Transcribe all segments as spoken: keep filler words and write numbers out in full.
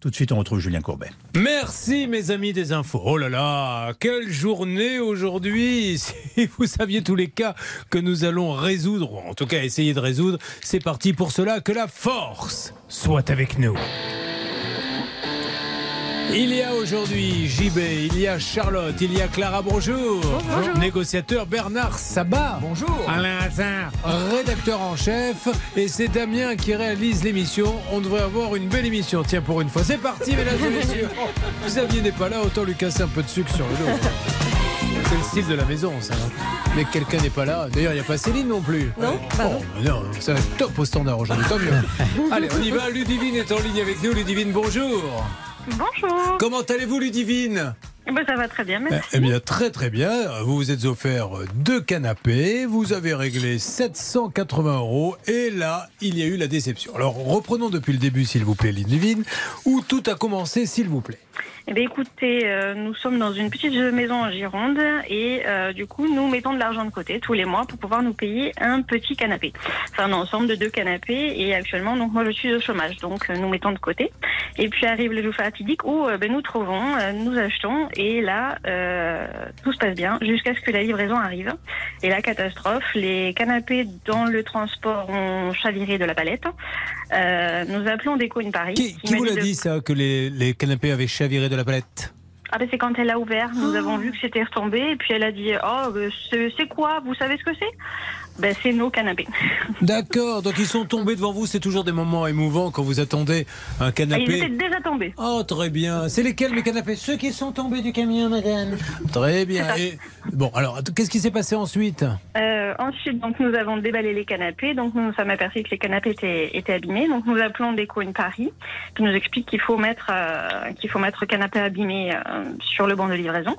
Tout de suite, on retrouve Julien Courbet. Merci mes amis des infos. Oh là là, quelle journée aujourd'hui. Si vous saviez tous les cas que nous allons résoudre, ou en tout cas essayer de résoudre, c'est parti pour cela, que la force soit avec nous. Il y a aujourd'hui J B, il y a Charlotte, il y a Clara, bonjour. Bonjour. Négociateur Bernard Sabat. Bonjour. Alain Hazard, rédacteur en chef. Et c'est Damien qui réalise l'émission. On devrait avoir une belle émission, tiens, pour une fois. C'est parti, mesdames et messieurs. Xavier n'est pas là, autant lui casser un peu de sucre sur le dos. C'est le style de la maison, ça. Mais quelqu'un n'est pas là. D'ailleurs, il n'y a pas Céline non plus. Non, bah non. Oh, non, ça va être top au standard aujourd'hui, tant mieux. Allez, on y va. Ludivine est en ligne avec nous. Ludivine, bonjour. Bonjour. Comment allez-vous, Ludivine ? Ben, ça va très bien, merci. Eh bien, très très bien. Vous vous êtes offert deux canapés. Vous avez réglé sept cent quatre-vingts euros. Et là, il y a eu la déception. Alors, reprenons depuis le début, s'il vous plaît, Ludivine. Où tout a commencé, s'il vous plaît. Eh bien, écoutez, euh, nous sommes dans une petite maison en Gironde et euh, du coup, nous mettons de l'argent de côté tous les mois pour pouvoir nous payer un petit canapé. Enfin, un ensemble de deux canapés et actuellement, donc moi, je suis au chômage, donc euh, nous mettons de côté. Et puis arrive le jour fatidique où euh, ben, nous trouvons, euh, nous achetons et là, euh, tout se passe bien jusqu'à ce que la livraison arrive. Et la catastrophe, les canapés dans le transport ont chaviré de la palette. Euh, nous appelons Déco in Paris. Qui, qui vous l'a dit, ça, que les, les canapés avaient chaviré de la palette ? Ah ben c'est quand elle a ouvert, nous oh. avons vu que c'était retombé et puis elle a dit « Oh, c'est, c'est quoi ? Vous savez ce que c'est ?» Ben c'est nos canapés. D'accord, donc ils sont tombés devant vous, c'est toujours des moments émouvants quand vous attendez un canapé. Ils étaient déjà tombés. Oh, très bien. C'est lesquels mes canapés ? Ceux qui sont tombés du camion, madame. Très bien. Et, bon, alors, qu'est-ce qui s'est passé ensuite ? euh, Ensuite, donc, nous avons déballé les canapés, donc nous nous sommes aperçus que les canapés étaient, étaient abîmés, donc nous appelons Déco in Paris, qui nous explique qu'il faut mettre, euh, qu'il faut mettre canapé abîmé euh, sur le banc de livraison.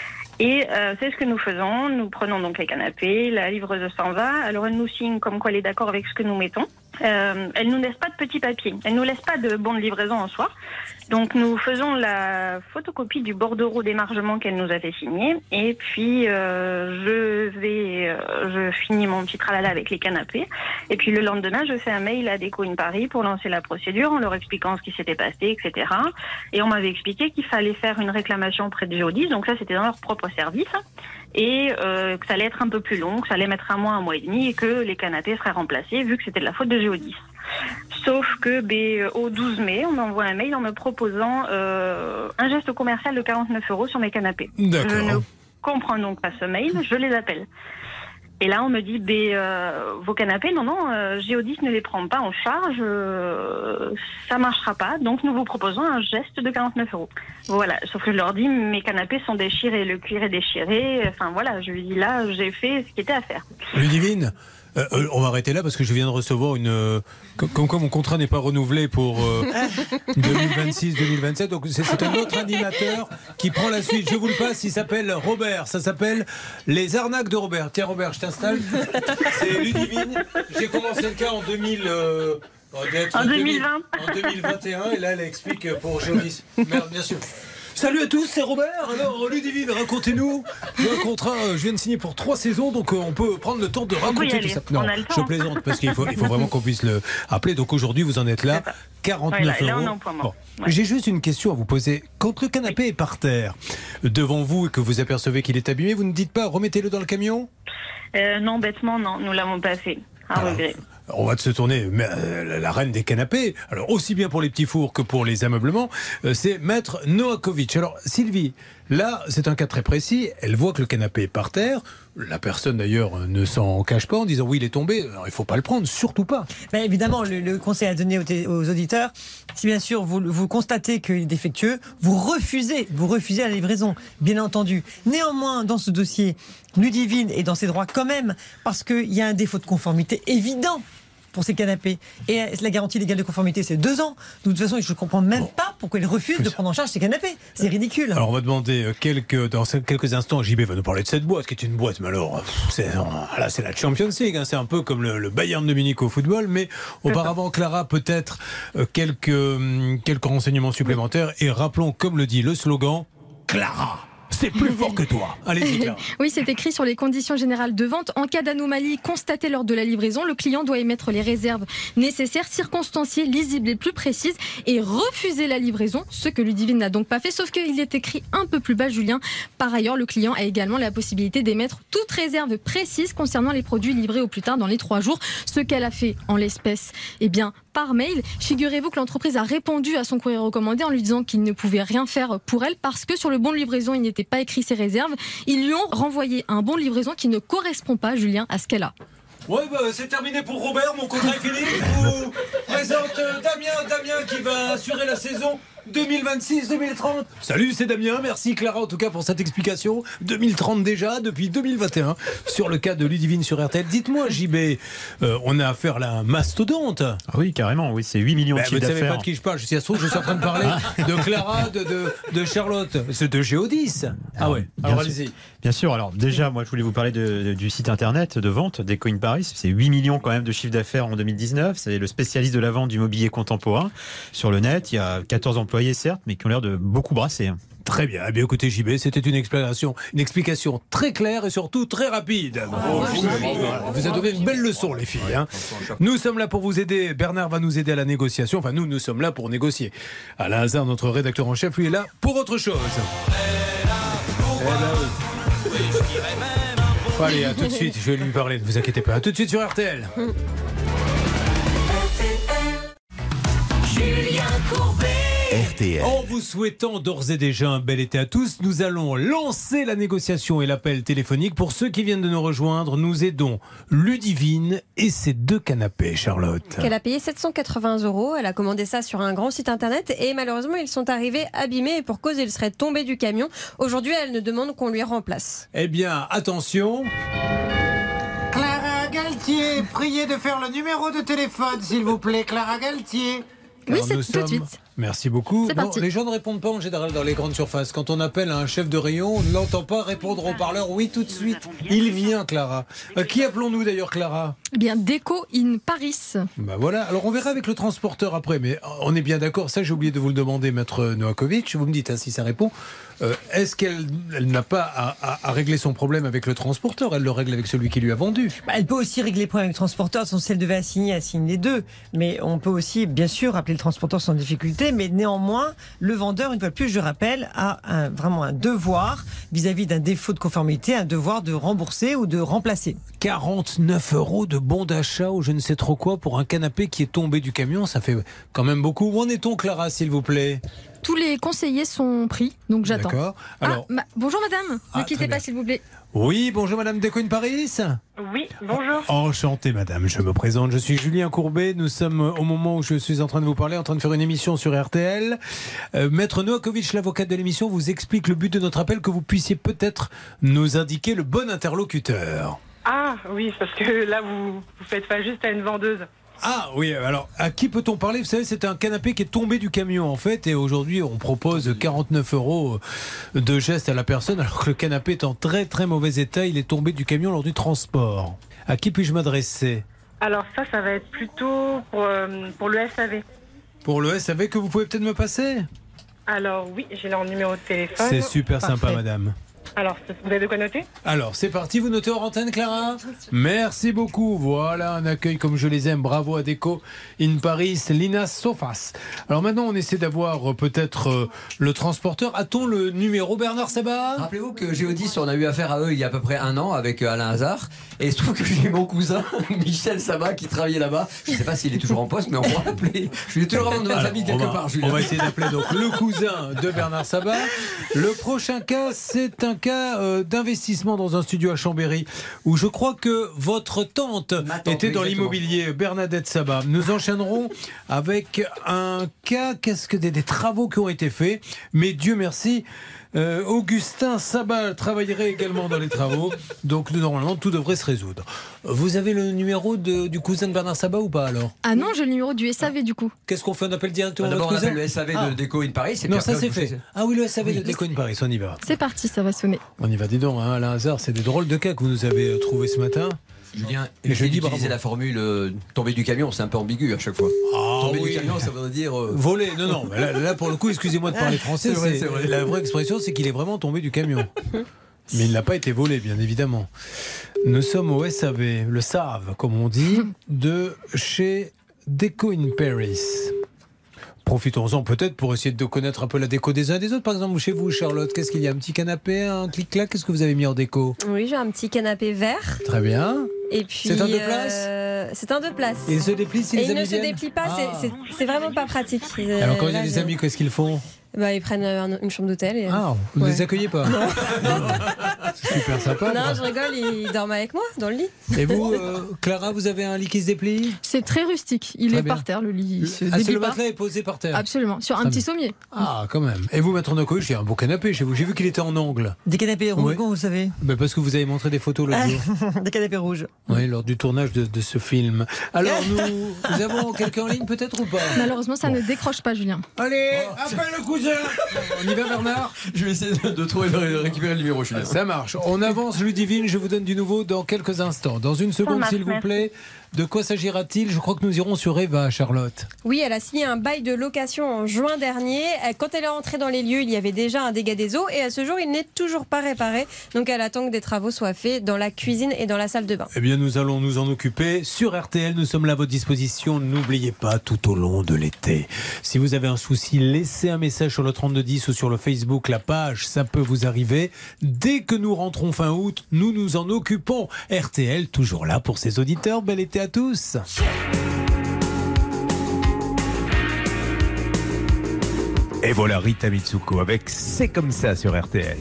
Et euh, c'est ce que nous faisons. Nous prenons donc les canapés, la livreuse s'en va. Alors elle nous signe comme quoi elle est d'accord avec ce que nous mettons. Euh, elle nous laisse pas de petits papiers. Elle nous laisse pas de bon de livraison en soi. Donc nous faisons la photocopie du bordereau d'émargement qu'elle nous a fait signer. Et puis euh, je vais, euh, je finis mon petit tralala avec les canapés. Et puis le lendemain, je fais un mail à Déco in Paris pour lancer la procédure en leur expliquant ce qui s'était passé, et cetera. Et on m'avait expliqué qu'il fallait faire une réclamation auprès de Géodis. Donc ça, c'était dans leur propre service. Et euh, que ça allait être un peu plus long, que ça allait mettre un mois, un mois et demi, et que les canapés seraient remplacés, vu que c'était de la faute de Géodis. Sauf que ben, au douze mai, on m'envoie un mail en me proposant euh, un geste commercial de quarante-neuf euros sur mes canapés. D'accord. Je ne comprends donc pas ce mail, je les appelle. Et là, on me dit, ben, euh, vos canapés, non, non, euh, Géodis ne les prend pas en charge, euh, ça marchera pas, donc nous vous proposons un geste de quarante-neuf euros. Voilà, sauf que je leur dis, mes canapés sont déchirés, le cuir est déchiré, enfin voilà, je lui dis là, j'ai fait ce qui était à faire. Ludivine, euh, euh, on va arrêter là parce que je viens de recevoir une... Euh, comme quoi mon contrat n'est pas renouvelé pour euh, deux mille vingt-six deux mille vingt-sept, donc c'est, c'est un autre animateur qui prend la suite. Je vous le passe, il s'appelle Robert, ça s'appelle Les Arnaques de Robert. Tiens Robert, je t'installe. C'est Ludivine, j'ai commencé le cas en deux mille... Euh, en deux mille vingt. En deux mille vingt et un, et là elle explique pour Géodis. Merde, bien sûr. Salut à tous, c'est Robert. Alors Ludivine, racontez-nous. J'ai un contrat, je viens de signer pour trois saisons, donc on peut prendre le temps de raconter tout ça. Non, je plaisante parce qu'il faut, il faut vraiment qu'on puisse le appeler. Donc aujourd'hui, vous en êtes là, quarante-neuf ouais, là, euros. là, bon. Ouais. J'ai juste une question à vous poser. Quand le canapé oui. est par terre devant vous et que vous apercevez qu'il est abîmé, vous ne dites pas remettez-le dans le camion ? euh, Non, bêtement, non, nous l'avons pas fait. À regret. On va se tourner, mais euh, la reine des canapés, alors aussi bien pour les petits fours que pour les ameublements, euh, c'est Maître Noakovic. Alors Sylvie, là c'est un cas très précis, elle voit que le canapé est par terre, la personne d'ailleurs ne s'en cache pas en disant oui il est tombé, alors il ne faut pas le prendre, surtout pas. Ben évidemment, le, le conseil à donner aux, aux auditeurs, si bien sûr vous, vous constatez qu'il est défectueux, vous refusez, vous refusez la livraison, bien entendu. Néanmoins, dans ce dossier, Ludivine est dans ses droits quand même, parce qu'il y a un défaut de conformité évident pour ces canapés. Et la garantie légale de conformité, c'est deux ans. De toute façon, je ne comprends même bon. pas pourquoi ils refusent de prendre en charge ces canapés. C'est ridicule. Alors, on va demander quelques, dans quelques instants, J B va nous parler de cette boîte, qui est une boîte, mais alors, c'est, là, c'est la Champions League, hein, c'est un peu comme le, le Bayern de Munich au football, mais auparavant, Clara, peut-être quelques, quelques renseignements supplémentaires, et rappelons, comme le dit le slogan, Clara C'est plus fort que toi. Allez-y, Clara. Oui, c'est écrit sur les conditions générales de vente. En cas d'anomalie constatée lors de la livraison, le client doit émettre les réserves nécessaires, circonstanciées, lisibles et plus précises et refuser la livraison, ce que Ludivine n'a donc pas fait, sauf qu'il est écrit un peu plus bas, Julien. Par ailleurs, le client a également la possibilité d'émettre toute réserve précise concernant les produits livrés au plus tard dans les trois jours, ce qu'elle a fait en l'espèce, eh bien, par mail. Figurez-vous que l'entreprise a répondu à son courrier recommandé en lui disant qu'il ne pouvait rien faire pour elle parce que sur le bon de livraison, il n'était pas écrit ses réserves. Ils lui ont renvoyé un bon de livraison qui ne correspond pas, Julien, à ce qu'elle a. Ouais, bah, c'est terminé pour Robert, mon contrat est fini. Je vous présente euh, Damien, Damien qui va assurer la saison deux mille vingt-six deux mille trente. Salut, c'est Damien. Merci Clara en tout cas pour cette explication. deux mille trente déjà, depuis deux mille vingt et un, sur le cas de Ludivine sur R T L. Dites-moi, J B, euh, on a affaire là à un mastodonte. Ah oui, carrément, oui, c'est huit millions bah, de chiffre d'affaires. Vous ne savez d'affaires. pas de qui je parle. Si ça se trouve, je suis en train de parler de Clara, de, de, de Charlotte. C'est de Géodis. Ah ouais, alors allez-y. Bien sûr, alors déjà, moi je voulais vous parler de, de, du site internet de vente d'Ecoin Paris. C'est huit millions quand même de chiffre d'affaires en deux mille dix-neuf. C'est le spécialiste de la vente du mobilier contemporain. Sur le net, il y a quatorze employés certes, mais qui ont l'air de beaucoup brasser. Très bien. Eh bien, écoutez, J B, c'était une explication, une explication très claire et surtout très rapide. Oh, voilà. Vous avez donné une belle leçon, les filles. Hein. Nous sommes là pour vous aider. Bernard va nous aider à la négociation. Enfin, nous, nous sommes là pour négocier. Alain Hazard, notre rédacteur en chef, lui est là pour autre chose. Eh ben, oui. Bon, allez, à tout de suite. Je vais lui parler. Ne vous inquiétez pas. À tout de suite sur R T L. Julien Courbet. R T L. En vous souhaitant d'ores et déjà un bel été à tous, nous allons lancer la négociation et l'appel téléphonique. Pour ceux qui viennent de nous rejoindre, nous aidons Ludivine et ses deux canapés, Charlotte. Elle a payé sept cent quatre-vingts euros. Elle a commandé ça sur un grand site internet et malheureusement, ils sont arrivés abîmés et pour cause, ils seraient tombés du camion. Aujourd'hui, elle ne demande qu'on lui remplace. Eh bien, attention. Clara Galtier, priez de faire le numéro de téléphone, s'il vous plaît, Clara Galtier. Oui, Alors, c'est nous tout de sommes- suite. Merci beaucoup. C'est Non, parti. les gens ne répondent pas en général dans les grandes surfaces. Quand on appelle un chef de rayon, on ne l'entend pas répondre au parleur. Oui, tout de suite. Il vient, Clara. Euh, qui appelons-nous d'ailleurs, Clara ? Eh bien, Déco in Paris. Bah voilà. Alors on verra avec le transporteur après. Mais on est bien d'accord. Ça, j'ai oublié de vous le demander, maître Novakovic. Vous me dites hein, si ça répond. Euh, Est-ce qu'elle elle n'a pas à, à- à régler son problème avec le transporteur ? Elle le règle avec celui qui lui a vendu. Bah, elle peut aussi régler les problèmes avec le transporteur. Si elle devait assigner, elle signe les deux. Mais on peut aussi, bien sûr, appeler le transporteur sans difficulté. Mais néanmoins, le vendeur, une fois de plus, je rappelle, a un, vraiment un devoir vis-à-vis d'un défaut de conformité, un devoir de rembourser ou de remplacer. quarante-neuf euros de bon d'achat ou je ne sais trop quoi pour un canapé qui est tombé du camion. Ça fait quand même beaucoup. Où en est-on, Clara, s'il vous plaît ? Tous les conseillers sont pris, donc j'attends. D'accord. Ah, Alors, ma- bonjour madame, Ah, ne très quittez bien. pas s'il vous plaît. oui, bonjour Madame Decoune Paris. Oui, bonjour. Enchanté Madame, je me présente, je suis Julien Courbet. Nous sommes au moment où je suis en train de vous parler, en train de faire une émission sur R T L. Euh, Maître Novakovic, l'avocate de l'émission, vous explique le but de notre appel, que vous puissiez peut-être nous indiquer le bon interlocuteur. Ah oui, parce que là, vous vous faites pas juste à une vendeuse. Ah oui, alors à qui peut-on parler ? Vous savez, c'est un canapé qui est tombé du camion en fait, et aujourd'hui on propose quarante-neuf euros de geste à la personne, alors que le canapé est en très très mauvais état, il est tombé du camion lors du transport. À qui puis-je m'adresser ? Alors ça, ça va être plutôt pour, euh, pour le S A V. Pour le S A V que vous pouvez peut-être me passer ? Alors oui, j'ai leur numéro de téléphone. C'est super Parfait. sympa madame. Alors, vous avez de quoi noter ? Alors, c'est parti, vous notez hors antenne, Clara ? Merci beaucoup. Voilà un accueil comme je les aime. Bravo à Déco in Paris, Lina Sofas. Alors maintenant, on essaie d'avoir euh, peut-être euh, le transporteur. A-t-on le numéro, Bernard Sabat ? Rappelez-vous que Géodis, on a eu affaire à eux il y a à peu près un an avec euh, Alain Hazard. Et il se trouve que j'ai mon cousin, Michel Sabat, qui travaillait là-bas. Je ne sais pas s'il est toujours en poste, mais on va l'appeler. Je suis toujours un membre de ma Alors, famille on quelque va, part, Julien. on va essayer d'appeler donc le cousin de Bernard Sabat. Le prochain cas, c'est un cas euh, d'investissement dans un studio à Chambéry, où je crois que votre tante, Ma tante, était dans exactement. l'immobilier, Bernadette Sabat. Nous enchaînerons avec un cas, qu'est-ce que des, des travaux qui ont été faits, mais Dieu merci, euh, Augustin Sabat travaillerait également dans les travaux, donc normalement tout devrait se résoudre. Vous avez le numéro de, du cousin de Bernard Sabat ou pas alors ? Ah non, j'ai le numéro du S A V du coup. Qu'est-ce qu'on fait ? On appelle directement Bah, D'abord, on votre cousin appelle le S A V Ah. de Déco in Paris. et Non, puis ça après, c'est vous fait. faites- Ah oui, le S A V Oui. de Déco in Paris, on y va. C'est parti, ça va sonner. On y va, dis donc, hein, Alain Hazard, c'est des drôles de cas que vous nous avez euh, trouvés ce matin. Julien, Mais je dis utiliser bravo. la formule euh, tomber du camion, c'est un peu ambigu à chaque fois. Ah, tomber oui. du camion, ça veut dire. euh, Voler, non, non. mais Là, là, pour le coup, excusez-moi de parler français. C'est vrai, c'est- c'est vrai. La vraie expression, c'est qu'il est vraiment tombé du camion. Mais il n'a pas été volé, bien évidemment. Nous sommes au S A V, le S A V, comme on dit, de chez Deco in Paris. Profitons-en peut-être pour essayer de connaître un peu la déco des uns et des autres. Par exemple, chez vous, Charlotte, qu'est-ce qu'il y a? Un petit canapé, un clic-clac? Qu'est-ce que vous avez mis en déco? Oui, j'ai un petit canapé vert. Très bien. Et puis, C'est un deux places euh, C'est un deux places. Et il se déplie si Et les il amis ne se viennent déplie pas, c'est- Ah. c'est c'est vraiment pas pratique. Alors quand il y a Là, des je- amis, qu'est-ce qu'ils font? Bah, ils prennent euh, un- une chambre d'hôtel. Et... Ah, vous ne Ouais. les accueillez pas? C'est super sympa. Non, quoi. je rigole, ils dorment avec moi dans le lit. Et vous, euh, Clara, vous avez un lit qui se déplie? C'est très rustique. Il Très est bien. par terre, le lit. Il se Ah, c'est déplie le pas. matelas est posé par terre. Absolument, sur un Très petit bien. sommier. Ah, quand même. Et vous, Maître Nokovic, il y a un beau canapé chez vous. J'ai vu qu'il était en angle. Des canapés rouges, Ouais. comment vous savez? Ben parce que vous avez montré des photos l'autre jour. Des canapés rouges. Oui, lors du tournage de, de ce film. Alors, nous, nous avons quelqu'un en ligne peut-être ou pas? Malheureusement, ça ne décroche pas, Julien. Allez, appelle le cousin. On y va, Bernard? Je vais essayer de, de trouver, de récupérer le numéro, Julien. Ça marche. On avance, Ludivine. Je vous donne du nouveau dans quelques instants. Dans une seconde, marche, s'il vous merci. plaît. De quoi s'agira-t-il? Je crois que nous irons sur Eva, Charlotte. Oui, elle a signé un bail de location en juin dernier. Elle- Quand elle est entrée dans les lieux, il y avait déjà un dégât des eaux et à ce jour, il n'est toujours pas réparé. Donc elle attend que des travaux soient faits dans la cuisine et dans la salle de bain. Eh bien, nous allons nous en occuper. Sur R T L, nous sommes là à votre disposition. N'oubliez pas, tout au long de l'été, si vous avez un souci, laissez un message sur le trente-deux dix ou sur le Facebook, la page, ça peut vous arriver. Dès que nous rentrons fin août, nous nous en occupons. R T L, toujours là pour ses auditeurs. Bel été à tous. Et voilà Rita Mitsuko avec C'est comme ça sur R T L.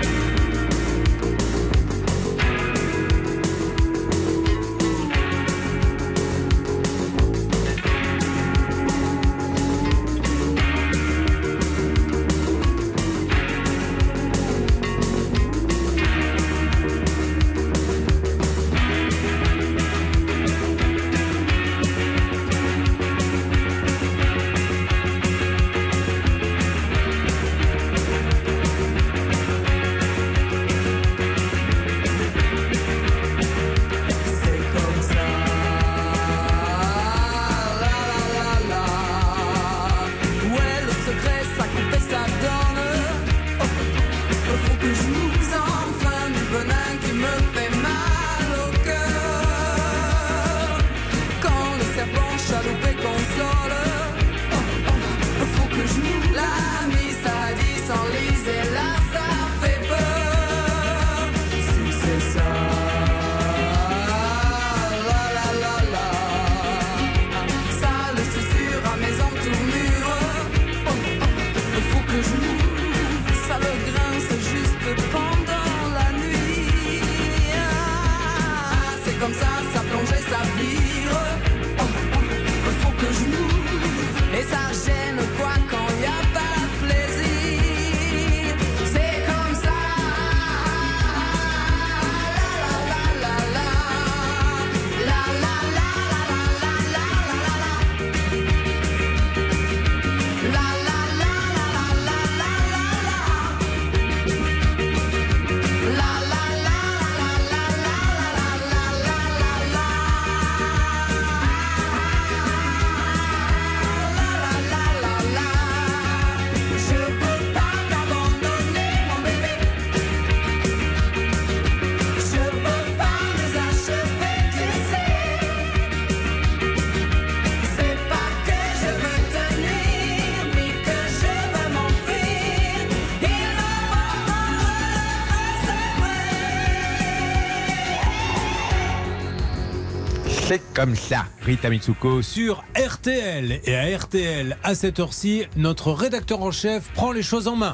C'est comme ça, Rita Mitsuko sur R T L. Et à R T L, à cette heure-ci, notre rédacteur en chef prend les choses en main.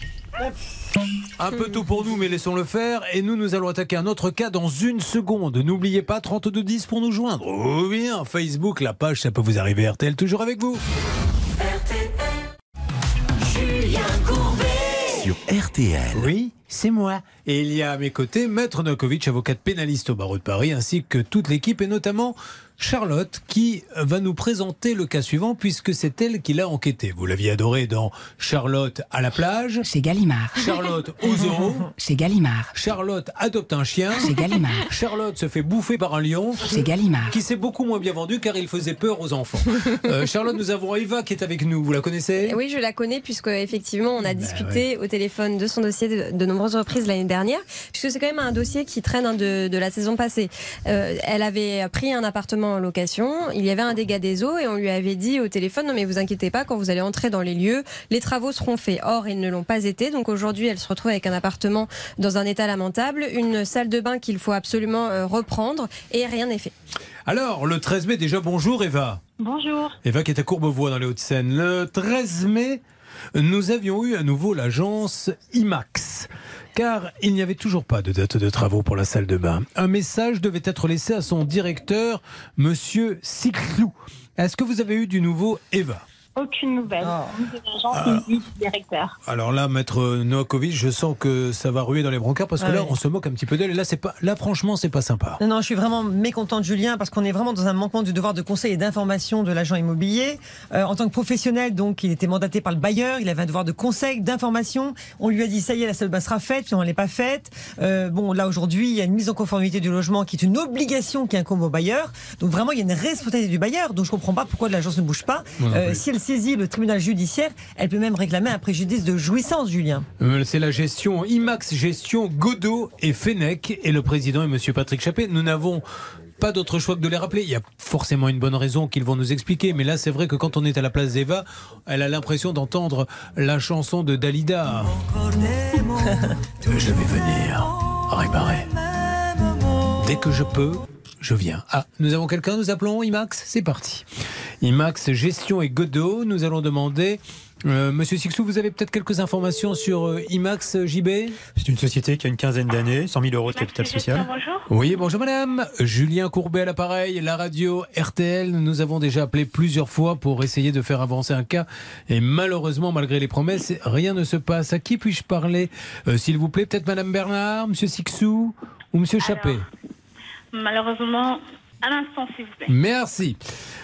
Un peu tôt pour nous, mais laissons-le faire. Et nous, nous allons attaquer un autre cas dans une seconde. N'oubliez pas, trente-deux dix pour nous joindre. Oh bien, Facebook, la page, ça peut vous arriver. R T L, toujours avec vous. Julien Courbet sur R T L. Oui, c'est moi. Et il y a à mes côtés Maître Nokovic, avocate pénaliste au barreau de Paris, ainsi que toute l'équipe, et notamment Charlotte qui va nous présenter le cas suivant puisque c'est elle qui l'a enquêté. Vous l'aviez adoré dans Charlotte à la plage. Chez Gallimard. Charlotte au zoo. Chez Gallimard. Charlotte adopte un chien. Chez Gallimard. Charlotte se fait bouffer par un lion. Chez Gallimard. Qui s'est beaucoup moins bien vendu car il faisait peur aux enfants. Euh, Charlotte, nous avons Eva qui est avec nous. Vous la connaissez ? Oui, je la connais puisque effectivement on a discuté ouais. au téléphone de son dossier de, de nombreuses reprises l'année dernière, puisque c'est quand même un dossier qui traîne hein, de, de la saison passée. Euh, elle avait pris un appartement en location, il y avait un dégât des eaux et on lui avait dit au téléphone non mais vous inquiétez pas, quand vous allez entrer dans les lieux, les travaux seront faits. Or ils ne l'ont pas été, donc aujourd'hui elle se retrouve avec un appartement dans un état lamentable, une salle de bain qu'il faut absolument euh, reprendre et rien n'est fait. Alors le treize mai déjà, bonjour Eva. Bonjour. Eva qui est à Courbevoie dans les Hauts-de-Seine. Le treize mai, nous avions eu à nouveau l'agence IMAX. Car il n'y avait toujours pas de date de travaux pour la salle de bain. Un message devait être laissé à son directeur, monsieur Siclou. Est-ce que vous avez eu du nouveau, Eva ? Aucune nouvelle. Ah. Ah. Directeur. Alors là, maître Novakovic, je sens que ça va ruer dans les brancards parce que ah là, oui. on se moque un petit peu d'elle. Et là, c'est pas, là, franchement, c'est pas sympa. Non, non, je suis vraiment mécontente, Julien, parce qu'on est vraiment dans un manquement du devoir de conseil et d'information de l'agent immobilier. Euh, en tant que professionnel, donc, il était mandaté par le bailleur. Il avait un devoir de conseil, d'information. On lui a dit, ça y est, la salle de bain sera faite, puis on l'est pas faite. Euh, bon, là, aujourd'hui, il y a une mise en conformité du logement qui est une obligation qui incombe au bailleur. Donc, vraiment, il y a une responsabilité du bailleur. Donc, je comprends pas pourquoi l'agence ne bouge pas. Euh, si elle saisit le tribunal judiciaire, elle peut même réclamer un préjudice de jouissance, Julien. Euh, c'est la gestion IMAX, gestion Godot et Fenech. Et le président est monsieur Patrick Chappé. Nous n'avons pas d'autre choix que de les rappeler. Il y a forcément une bonne raison qu'ils vont nous expliquer. Mais là, c'est vrai que quand on est à la place d'Eva, elle a l'impression d'entendre la chanson de Dalida. Je vais venir réparer. Dès que je peux, je viens. Ah, nous avons quelqu'un, nous appelons IMAX. C'est parti. IMAX, gestion et Godot. Nous allons demander... Euh, Monsieur Sixou, vous avez peut-être quelques informations sur euh, IMAX J B ? C'est une société qui a une quinzaine d'années, cent mille euros de capital social. Bonjour. Oui, bonjour madame. Julien Courbet à l'appareil, la radio R T L. Nous avons déjà appelé plusieurs fois pour essayer de faire avancer un cas. Et malheureusement, malgré les promesses, rien ne se passe. À qui puis-je parler, euh, s'il vous plaît ? Peut-être madame Bernard, monsieur Sixou ou monsieur Chappé ? Malheureusement, à l'instant, s'il vous plaît. Merci.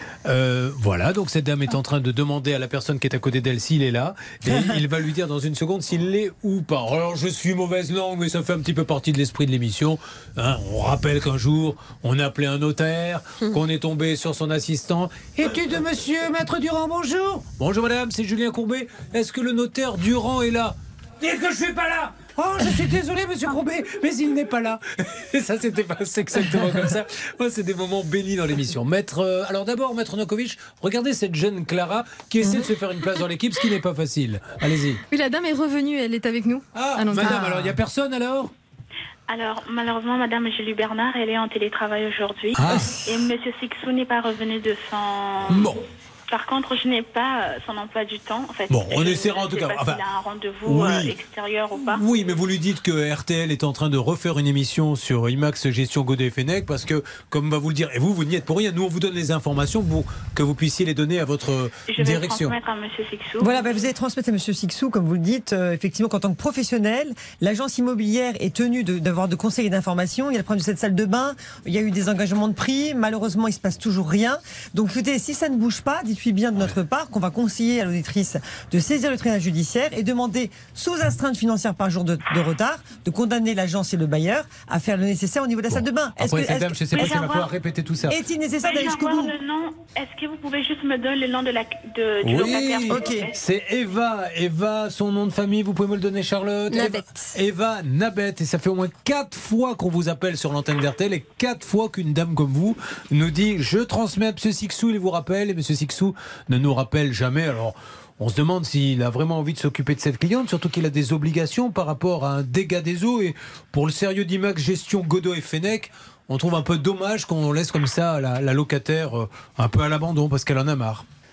Euh, voilà, donc cette dame est en train de demander à la personne qui est à côté d'elle s'il est là, et il va lui dire dans une seconde s'il l'est ou pas. Alors je suis mauvaise langue, mais ça fait un petit peu partie de l'esprit de l'émission. Hein, on rappelle qu'un jour, on a appelé un notaire, qu'on est tombé sur son assistant. Es-tu de monsieur Maître Durand, bonjour ? Bonjour madame, c'est Julien Courbet. Est-ce que le notaire Durand est là ? Dites que je suis pas là. Oh, je suis désolé, monsieur Courbet, mais il n'est pas là. Et ça, c'était passé exactement comme ça. Moi, c'est des moments bénis dans l'émission. Maître, euh, alors d'abord, Maître Novakovic, regardez cette jeune Clara qui essaie de se faire une place dans l'équipe, ce qui n'est pas facile. Allez-y. Oui, la dame est revenue, elle est avec nous. Ah, madame, ah. alors il n'y a personne alors ? Alors, malheureusement, Madame Julie Bernard, elle est en télétravail aujourd'hui. Ah. Et Monsieur Sixou n'est pas revenu de son... Bon. Par contre, je n'ai pas son emploi du temps. En fait, Bon, on je essaiera ne en tout sais cas. pas Enfin, s'il a un rendez-vous oui. euh, extérieur ou pas. Oui, mais vous lui dites que R T L est en train de refaire une émission sur IMAX Gestion Godot et Fenech parce que, comme va vous le dire, et vous, vous n'y êtes pour rien. Nous, on vous donne les informations pour que vous puissiez les donner à votre Je direction. vais transmettre à Monsieur Sixou. Voilà, bah vous allez transmettre à Monsieur Sixou, comme vous le dites, euh, effectivement qu'en tant que professionnel, l'agence immobilière est tenue de, d'avoir de conseils et d'informations. Il y a le problème de cette salle de bain, il y a eu des engagements de prix, malheureusement il se passe toujours rien. Donc écoutez, si ça ne bouge pas, dites-lui bien de notre part qu'on va conseiller à l'auditrice de saisir le tribunal judiciaire et demander, sous astreinte financière par jour de, de retard, de condamner l'agence et le bailleur à faire le nécessaire au niveau de la Bon. salle de bain. Après, cette dame, je ne sais pas Puis-je si elle va avoir- pouvoir répéter tout ça. Est-il nécessaire d'aller Puis-je jusqu'au avoir bout? le nom? Est-ce que vous pouvez juste me donner le nom de la, de, du Oui, locataire s'il vous ok. plaît C'est Eva. Eva, son nom de famille, vous pouvez me le donner, Charlotte? Nabet. Eva, Eva Nabet. Et ça fait au moins quatre fois qu'on vous appelle sur l'antenne d'R T L et quatre fois qu'une dame comme vous nous dit je transmets à M. Sixou, il vous rappelle. Et M. Sixou ne nous rappelle jamais. Alors, on se demande s'il a vraiment envie de s'occuper de cette cliente, surtout qu'il a des obligations par rapport à un dégât des eaux. Et pour le sérieux d'IMAX Gestion Godot et Fenech, on trouve un peu dommage qu'on laisse comme ça la, la locataire euh, un peu à l'abandon parce qu'elle en a marre.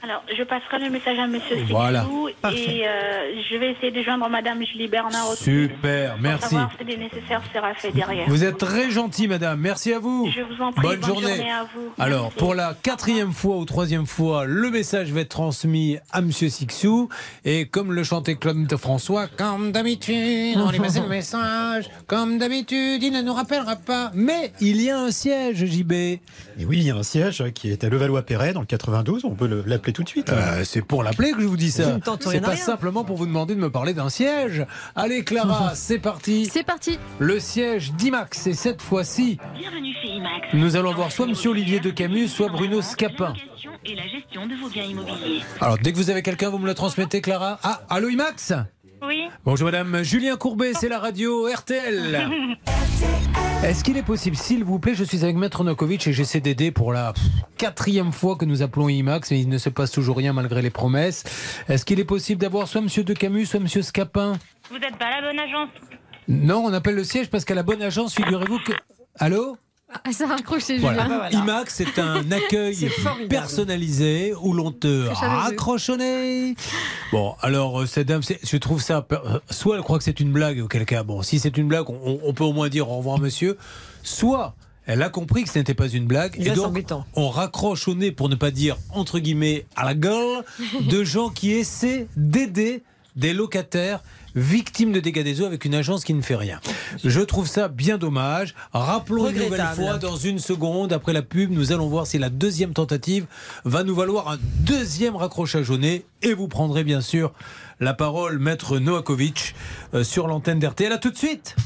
Alors, je passerai le message à Monsieur Sixou Voilà. et euh, je vais essayer de joindre Madame Julie Bernard aussi. Super, Pour merci. savoir si le nécessaire sera fait derrière. Vous êtes très gentil, madame. Merci à vous. Je vous en prie. Bonne, journée. à vous. Alors, Merci. pour la quatrième fois ou troisième fois, le message va être transmis à Monsieur Sixou. Et comme le chantait Claude François, comme d'habitude, on lui passe le message. Comme d'habitude, il ne nous rappellera pas. Mais il y a un siège, J B. Et oui, il y a un siège qui est à Levallois-Perret dans le quatre-vingt-douze. On peut le- l'appeler tout de suite. Euh, c'est pour l'appeler que je vous dis Je ça. ne tente C'est rien pas rien. simplement pour vous demander de me parler d'un siège. Allez, Clara, c'est parti. C'est parti. Le siège d'IMAX. Et cette fois-ci, Bienvenue chez IMAX. nous allons voir soit Monsieur Olivier de Camus, soit Bruno Scapin. Et la gestion de vos biens immobiliers. Alors, dès que vous avez quelqu'un, vous me le transmettez, Clara. Ah, allô, IMAX? Oui. Bonjour, madame. Julien Courbet, c'est la radio R T L. Est-ce qu'il est possible, s'il vous plaît, je suis avec Maître Nokovic et j'essaie d'aider pour la pff, quatrième fois que nous appelons IMAX, mais il ne se passe toujours rien malgré les promesses. Est-ce qu'il est possible d'avoir soit Monsieur de Camus, soit Monsieur Scapin? Vous n'êtes pas à la bonne agence. Non, on appelle le siège parce qu'à la bonne agence, figurez-vous que... Allô? Ah, ça a raccroché, Voilà. Julien. Ah, voilà. IMAX, c'est un accueil C'est formidable. personnalisé où l'on te Très chaleureux. raccroche au nez. Bon, alors, euh, cette dame, c'est- je trouve ça. per- euh, Soit elle croit que c'est une blague, auquel cas, bon, si c'est une blague, on, on peut au moins dire au revoir, monsieur. Soit elle a compris que ce n'était pas une blague. Et Et là, c'est donc, embêtant. on raccroche au nez, pour ne pas dire, entre guillemets, à la gueule, de gens qui essaient d'aider des locataires victimes de dégâts des eaux avec une agence qui ne fait rien. Je trouve ça bien dommage. Rappelons une nouvelle Regrettable. fois, dans une seconde, après la pub, nous allons voir si la deuxième tentative va nous valoir un deuxième raccrochage au nez. Et vous prendrez bien sûr la parole, maître Novakovic, euh, sur l'antenne d'R T L. À tout de suite.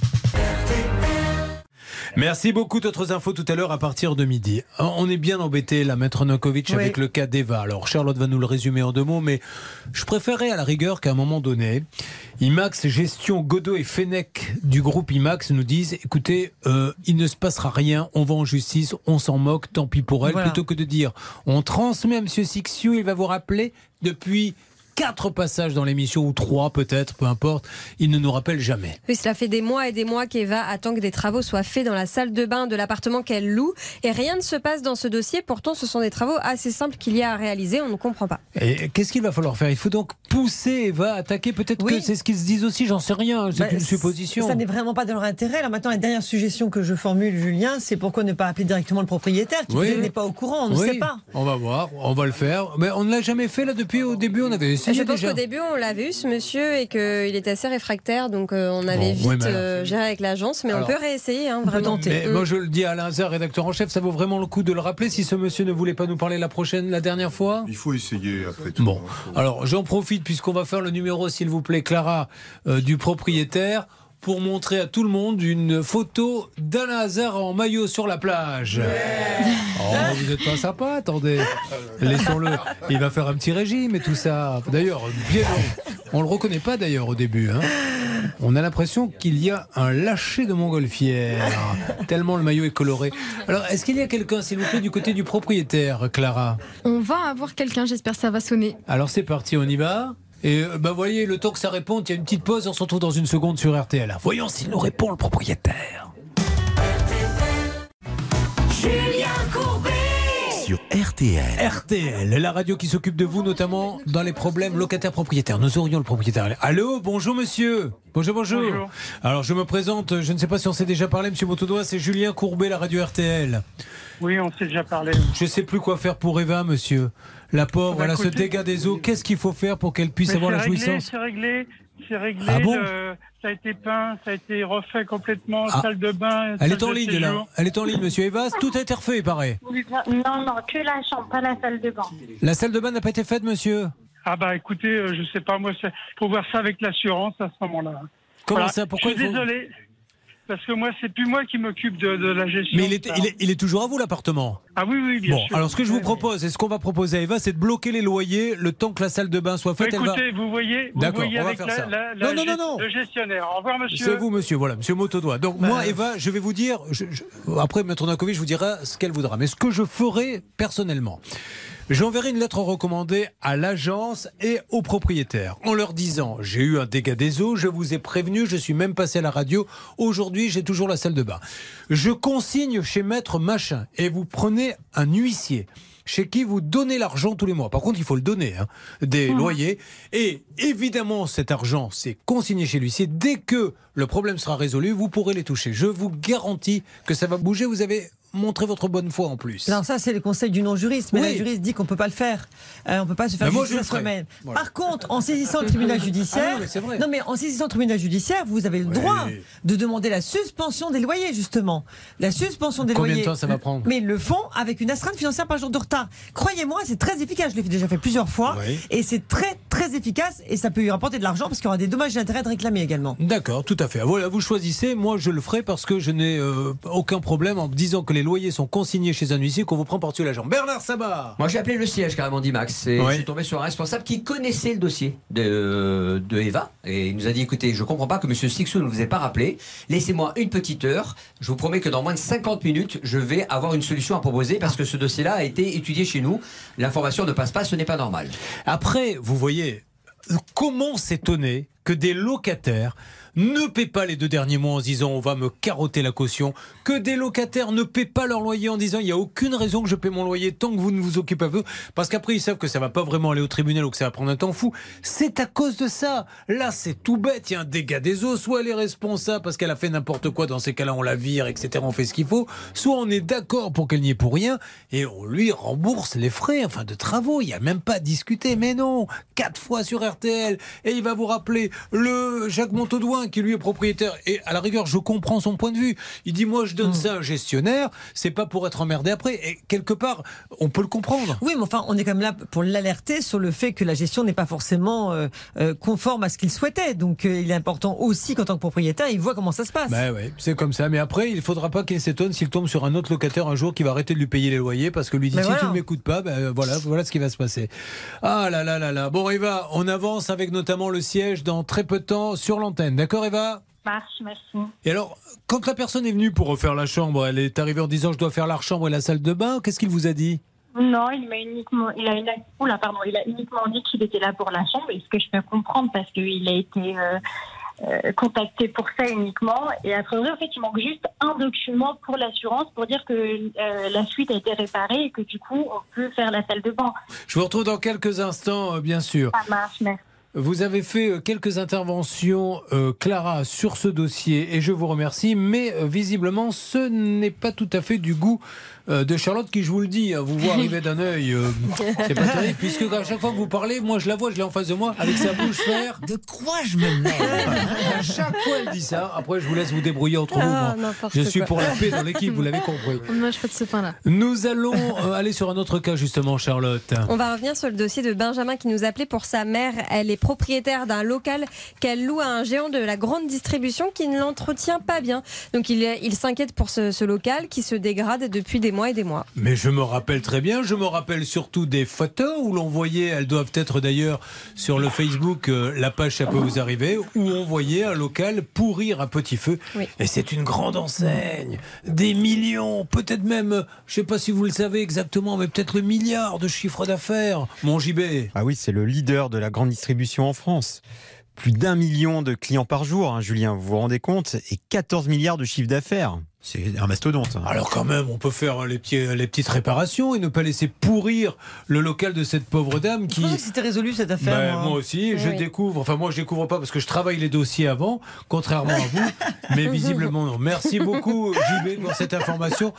Merci beaucoup. D'autres infos tout à l'heure à partir de midi. On est bien embêté, la maître Novakovic, Oui. avec le cas d'Eva. Alors, Charlotte va nous le résumer en deux mots, mais je préférais à la rigueur qu'à un moment donné, IMAX, Gestion, Godot et Fenech du groupe IMAX nous disent, écoutez, euh, il ne se passera rien, on va en justice, on s'en moque, tant pis pour elle, Voilà. plutôt que de dire, on transmet à M. Sixiou, il va vous rappeler depuis quatre passages dans l'émission, ou trois peut-être, peu importe, il ne nous rappelle jamais. Oui, cela fait des mois et des mois qu'Eva attend que des travaux soient faits dans la salle de bain de l'appartement qu'elle loue. Et rien ne se passe dans ce dossier. Pourtant, ce sont des travaux assez simples qu'il y a à réaliser. On ne comprend pas. Et qu'est-ce qu'il va falloir faire? Il faut donc pousser Eva, attaquer. Peut-être Oui. que c'est ce qu'ils se disent aussi, j'en sais rien. C'est Bah, une supposition. Ça n'est vraiment pas dans leur intérêt. Là, maintenant, la dernière suggestion que je formule, Julien, c'est pourquoi ne pas appeler directement le propriétaire qui Oui. peut-être n'est pas au courant, on ne Oui, sait pas. On va voir, on va le faire. Mais on ne l'a jamais fait là depuis au début, on avait Et essayé je pense déjà. qu'au début, on l'avait eu, ce monsieur, et qu'il était assez réfractaire. Donc, euh, on avait Bon, oui, vite mais alors- euh, géré avec l'agence. Mais Alors, on peut réessayer, hein, vraiment. Mais Mm. moi je le dis à Alain Hazard, rédacteur en chef, ça vaut vraiment le coup de le rappeler si ce monsieur ne voulait pas nous parler la prochaine, la dernière fois. Il faut essayer après tout. Bon, alors j'en profite puisqu'on va faire le numéro, s'il vous plaît, Clara, euh, du propriétaire, pour montrer à tout le monde une photo d'Alain Hazard en maillot sur la plage. Oh, vous n'êtes pas sympa, attendez. Laissons-le. Il va faire un petit régime et tout ça. D'ailleurs, bien, on ne le reconnaît pas d'ailleurs au début. Hein. On a l'impression qu'il y a un lâcher de montgolfière, tellement le maillot est coloré. Alors, est-ce qu'il y a quelqu'un, s'il vous plaît, du côté du propriétaire, Clara? On va avoir quelqu'un, j'espère que ça va sonner. Alors c'est parti, on y va. Et euh, bah voyez, le temps que ça réponde, il y a une petite pause, on se retrouve dans une seconde sur R T L. Voyons s'il nous répond le propriétaire. Julien Courbet. Sur R T L. R T L, la radio qui s'occupe de vous, notamment dans les problèmes locataires-propriétaires. Nous aurions le propriétaire. Allô, bonjour monsieur. Bonjour, bonjour. Bonjour. Alors je me présente, je ne sais pas si on s'est déjà parlé, monsieur Motodois, c'est Julien Courbet, la radio R T L. Oui, on s'est déjà parlé. Je sais plus quoi faire pour Eva, monsieur. La pauvre, Bah, elle a ce écoutez- dégât des eaux. Qu'est-ce qu'il faut faire pour qu'elle puisse Mais avoir c'est la réglé, jouissance? C'est réglé, c'est réglé. Ah bon le- ça a été peint, ça a été refait complètement, Ah. salle de bain. Elle salle est en de ligne là. séjour. Elle est en ligne, monsieur Evas. Tout a été refait, il paraît. Non, non, que la chambre, pas la salle de bain. La salle de bain n'a pas été faite, monsieur. Ah bah écoutez, euh, je sais pas, moi, c'est faut voir ça avec l'assurance à ce moment-là. Comment Voilà. ça? Pourquoi Je suis il faut- désolé, parce que moi, c'est plus moi qui m'occupe de, de la gestion. Mais il est, de ça. il, est, il est toujours à vous, l'appartement? Ah oui, oui, bien Bon, sûr. alors ce que je vous propose, et ce qu'on va proposer à Eva, c'est de bloquer les loyers le temps que la salle de bain soit faite. Elle va... Écoutez, vous voyez, vous D'accord, voyez on va avec faire la, ça. la- la Non, non, non, gest- non. le gestionnaire. Au revoir, monsieur. C'est vous, monsieur, voilà, monsieur Motodois. Donc, Bah, moi, Eva, je vais vous dire, je- je- après, Maître Nakovic, je vous dirai ce qu'elle voudra. Mais ce que je ferai personnellement, j'enverrai une lettre recommandée à l'agence et aux propriétaires en leur disant: j'ai eu un dégât des eaux, je vous ai prévenu, je suis même passé à la radio. Aujourd'hui, j'ai toujours la salle de bain. Je consigne chez Maître Machin et vous prenez un huissier. chez qui vous donnez l'argent tous les mois. Par contre, il faut le donner, hein, des mmh. loyers. Et évidemment, cet argent, c'est consigné chez l'huissier. Dès que le problème sera résolu, vous pourrez les toucher. Je vous garantis que ça va bouger. Vous avez montré votre bonne foi en plus. Alors ça, c'est le conseil du non-juriste. Mais oui. la juriste dit qu'on ne peut pas le faire. Euh, on ne peut pas se faire justice soi-même. Voilà. Par contre, en saisissant le tribunal judiciaire, ah non, mais c'est vrai. non mais en saisissant le tribunal judiciaire, vous avez le oui. droit de demander la suspension des loyers, justement. La suspension des Combien loyers. Combien de temps ça va prendre? Mais ils le font avec une astreinte financière par jour de retard. Croyez-moi, c'est très efficace. Je l'ai déjà fait plusieurs fois. Oui. Et c'est très, très efficace. Et ça peut lui rapporter de l'argent parce qu'il y aura des dommages et intérêts de réclamer également. D'accord, tout à fait. Voilà, vous choisissez. Moi, je le ferai parce que je n'ai euh, aucun problème en me disant que les loyers sont consignés chez un huissier qu'on vous prend par-dessus la jambe. Bernard Sabat. Moi j'ai appelé le siège carrément, dit Max, et ouais. je suis tombé sur un responsable qui connaissait le dossier de, de Eva et il nous a dit écoutez, je comprends pas que monsieur Sixou ne vous ait pas rappelé, laissez-moi une petite heure, je vous promets que dans moins de cinquante minutes je vais avoir une solution à proposer parce que ce dossier-là a été étudié chez nous, l'information ne passe pas, ce n'est pas normal. Après, vous voyez, comment s'étonner que des locataires ne paient pas les deux derniers mois en se disant on va me carotter la caution, que des locataires ne paient pas leur loyer en disant il n'y a aucune raison que je paie mon loyer tant que vous ne vous occupez pas de vous, parce qu'après ils savent que ça va pas vraiment aller au tribunal ou que ça va prendre un temps fou. C'est à cause de ça. Là c'est tout bête, il y a un dégât des eaux, soit elle est responsable parce qu'elle a fait n'importe quoi, dans ces cas-là on la vire, et cetera, on fait ce qu'il faut, soit on est d'accord pour qu'elle n'y ait pour rien et on lui rembourse les frais enfin de travaux, il n'y a même pas à discuter. Mais non, quatre fois sur R T L et il va vous rappeler le Jacques Montaudoin qui lui est propriétaire, et à la rigueur je comprends son point de vue, il dit moi je donne mmh. ça à un gestionnaire, c'est pas pour être emmerdé après, et quelque part on peut le comprendre. Oui mais enfin on est quand même là pour l'alerter sur le fait que la gestion n'est pas forcément euh, euh, conforme à ce qu'il souhaitait, donc euh, il est important aussi qu'en tant que propriétaire il voit comment ça se passe. Ben ouais, c'est comme ça, mais après il faudra pas qu'il s'étonne s'il tombe sur un autre locataire un jour qui va arrêter de lui payer les loyers parce que lui dit mais si voilà. tu ne m'écoutes pas, ben voilà, voilà ce qui va se passer. Ah là là là là, bon Eva, on avance avec notamment le siège dans très peu de temps sur l'antenne, d'accord Eva? Marche, merci. Et alors, quand la personne est venue pour refaire la chambre, elle est arrivée en disant je dois faire la chambre et la salle de bain, qu'est-ce qu'il vous a dit? Non, il m'a uniquement, il a, une, oula, pardon, il a uniquement dit qu'il était là pour la chambre, et ce que je peux comprendre parce qu'il a été euh, euh, contacté pour ça uniquement, et après en fait il manque juste un document pour l'assurance pour dire que euh, la suite a été réparée et que du coup on peut faire la salle de bain. Je vous retrouve dans quelques instants, euh, bien sûr. Ça marche, merci. Vous avez fait quelques interventions, euh, Clara, sur ce dossier et je vous remercie, mais euh, visiblement ce n'est pas tout à fait du goût euh, de Charlotte qui, je vous le dis, hein, vous voit arriver d'un œil, euh, c'est pas terrible, puisque à chaque fois que vous parlez, moi je la vois, je l'ai en face de moi, avec sa bouche faire de quoi je me mêle. À chaque fois elle dit ça, après je vous laisse vous débrouiller entre ah, vous. Moi. Je suis quoi. pour la paix dans l'équipe, vous l'avez compris. Moi je fais de ce pain-là. Nous allons euh, aller sur un autre cas justement, Charlotte. On va revenir sur le dossier de Benjamin qui nous appelait pour sa mère. Elle est propriétaire d'un local qu'elle loue à un géant de la grande distribution qui ne l'entretient pas bien. Donc il, il s'inquiète pour ce, ce local qui se dégrade depuis des mois et des mois. Mais je me rappelle très bien, je me rappelle surtout des photos où l'on voyait, elles doivent être d'ailleurs sur le Facebook, euh, la page ça peut vous arriver, où on voyait un local pourrir à petit feu. Oui. Et c'est une grande enseigne, des millions, peut-être même, je ne sais pas si vous le savez exactement, mais peut-être le milliard de chiffre d'affaires. Mon J B. Ah oui, c'est le leader de la grande distribution en France. Plus d'un million de clients par jour, hein, Julien, vous vous rendez compte? Et quatorze milliards de chiffre d'affaires. C'est un mastodonte. Hein. Alors quand même, on peut faire les, petits, les petites réparations et ne pas laisser pourrir le local de cette pauvre dame qui... Je pensais que c'était résolu cette affaire. Ben, moi. moi aussi, oui. je découvre, enfin moi je découvre pas parce que je travaille les dossiers avant, contrairement à vous, mais visiblement non. Merci beaucoup J B pour cette information.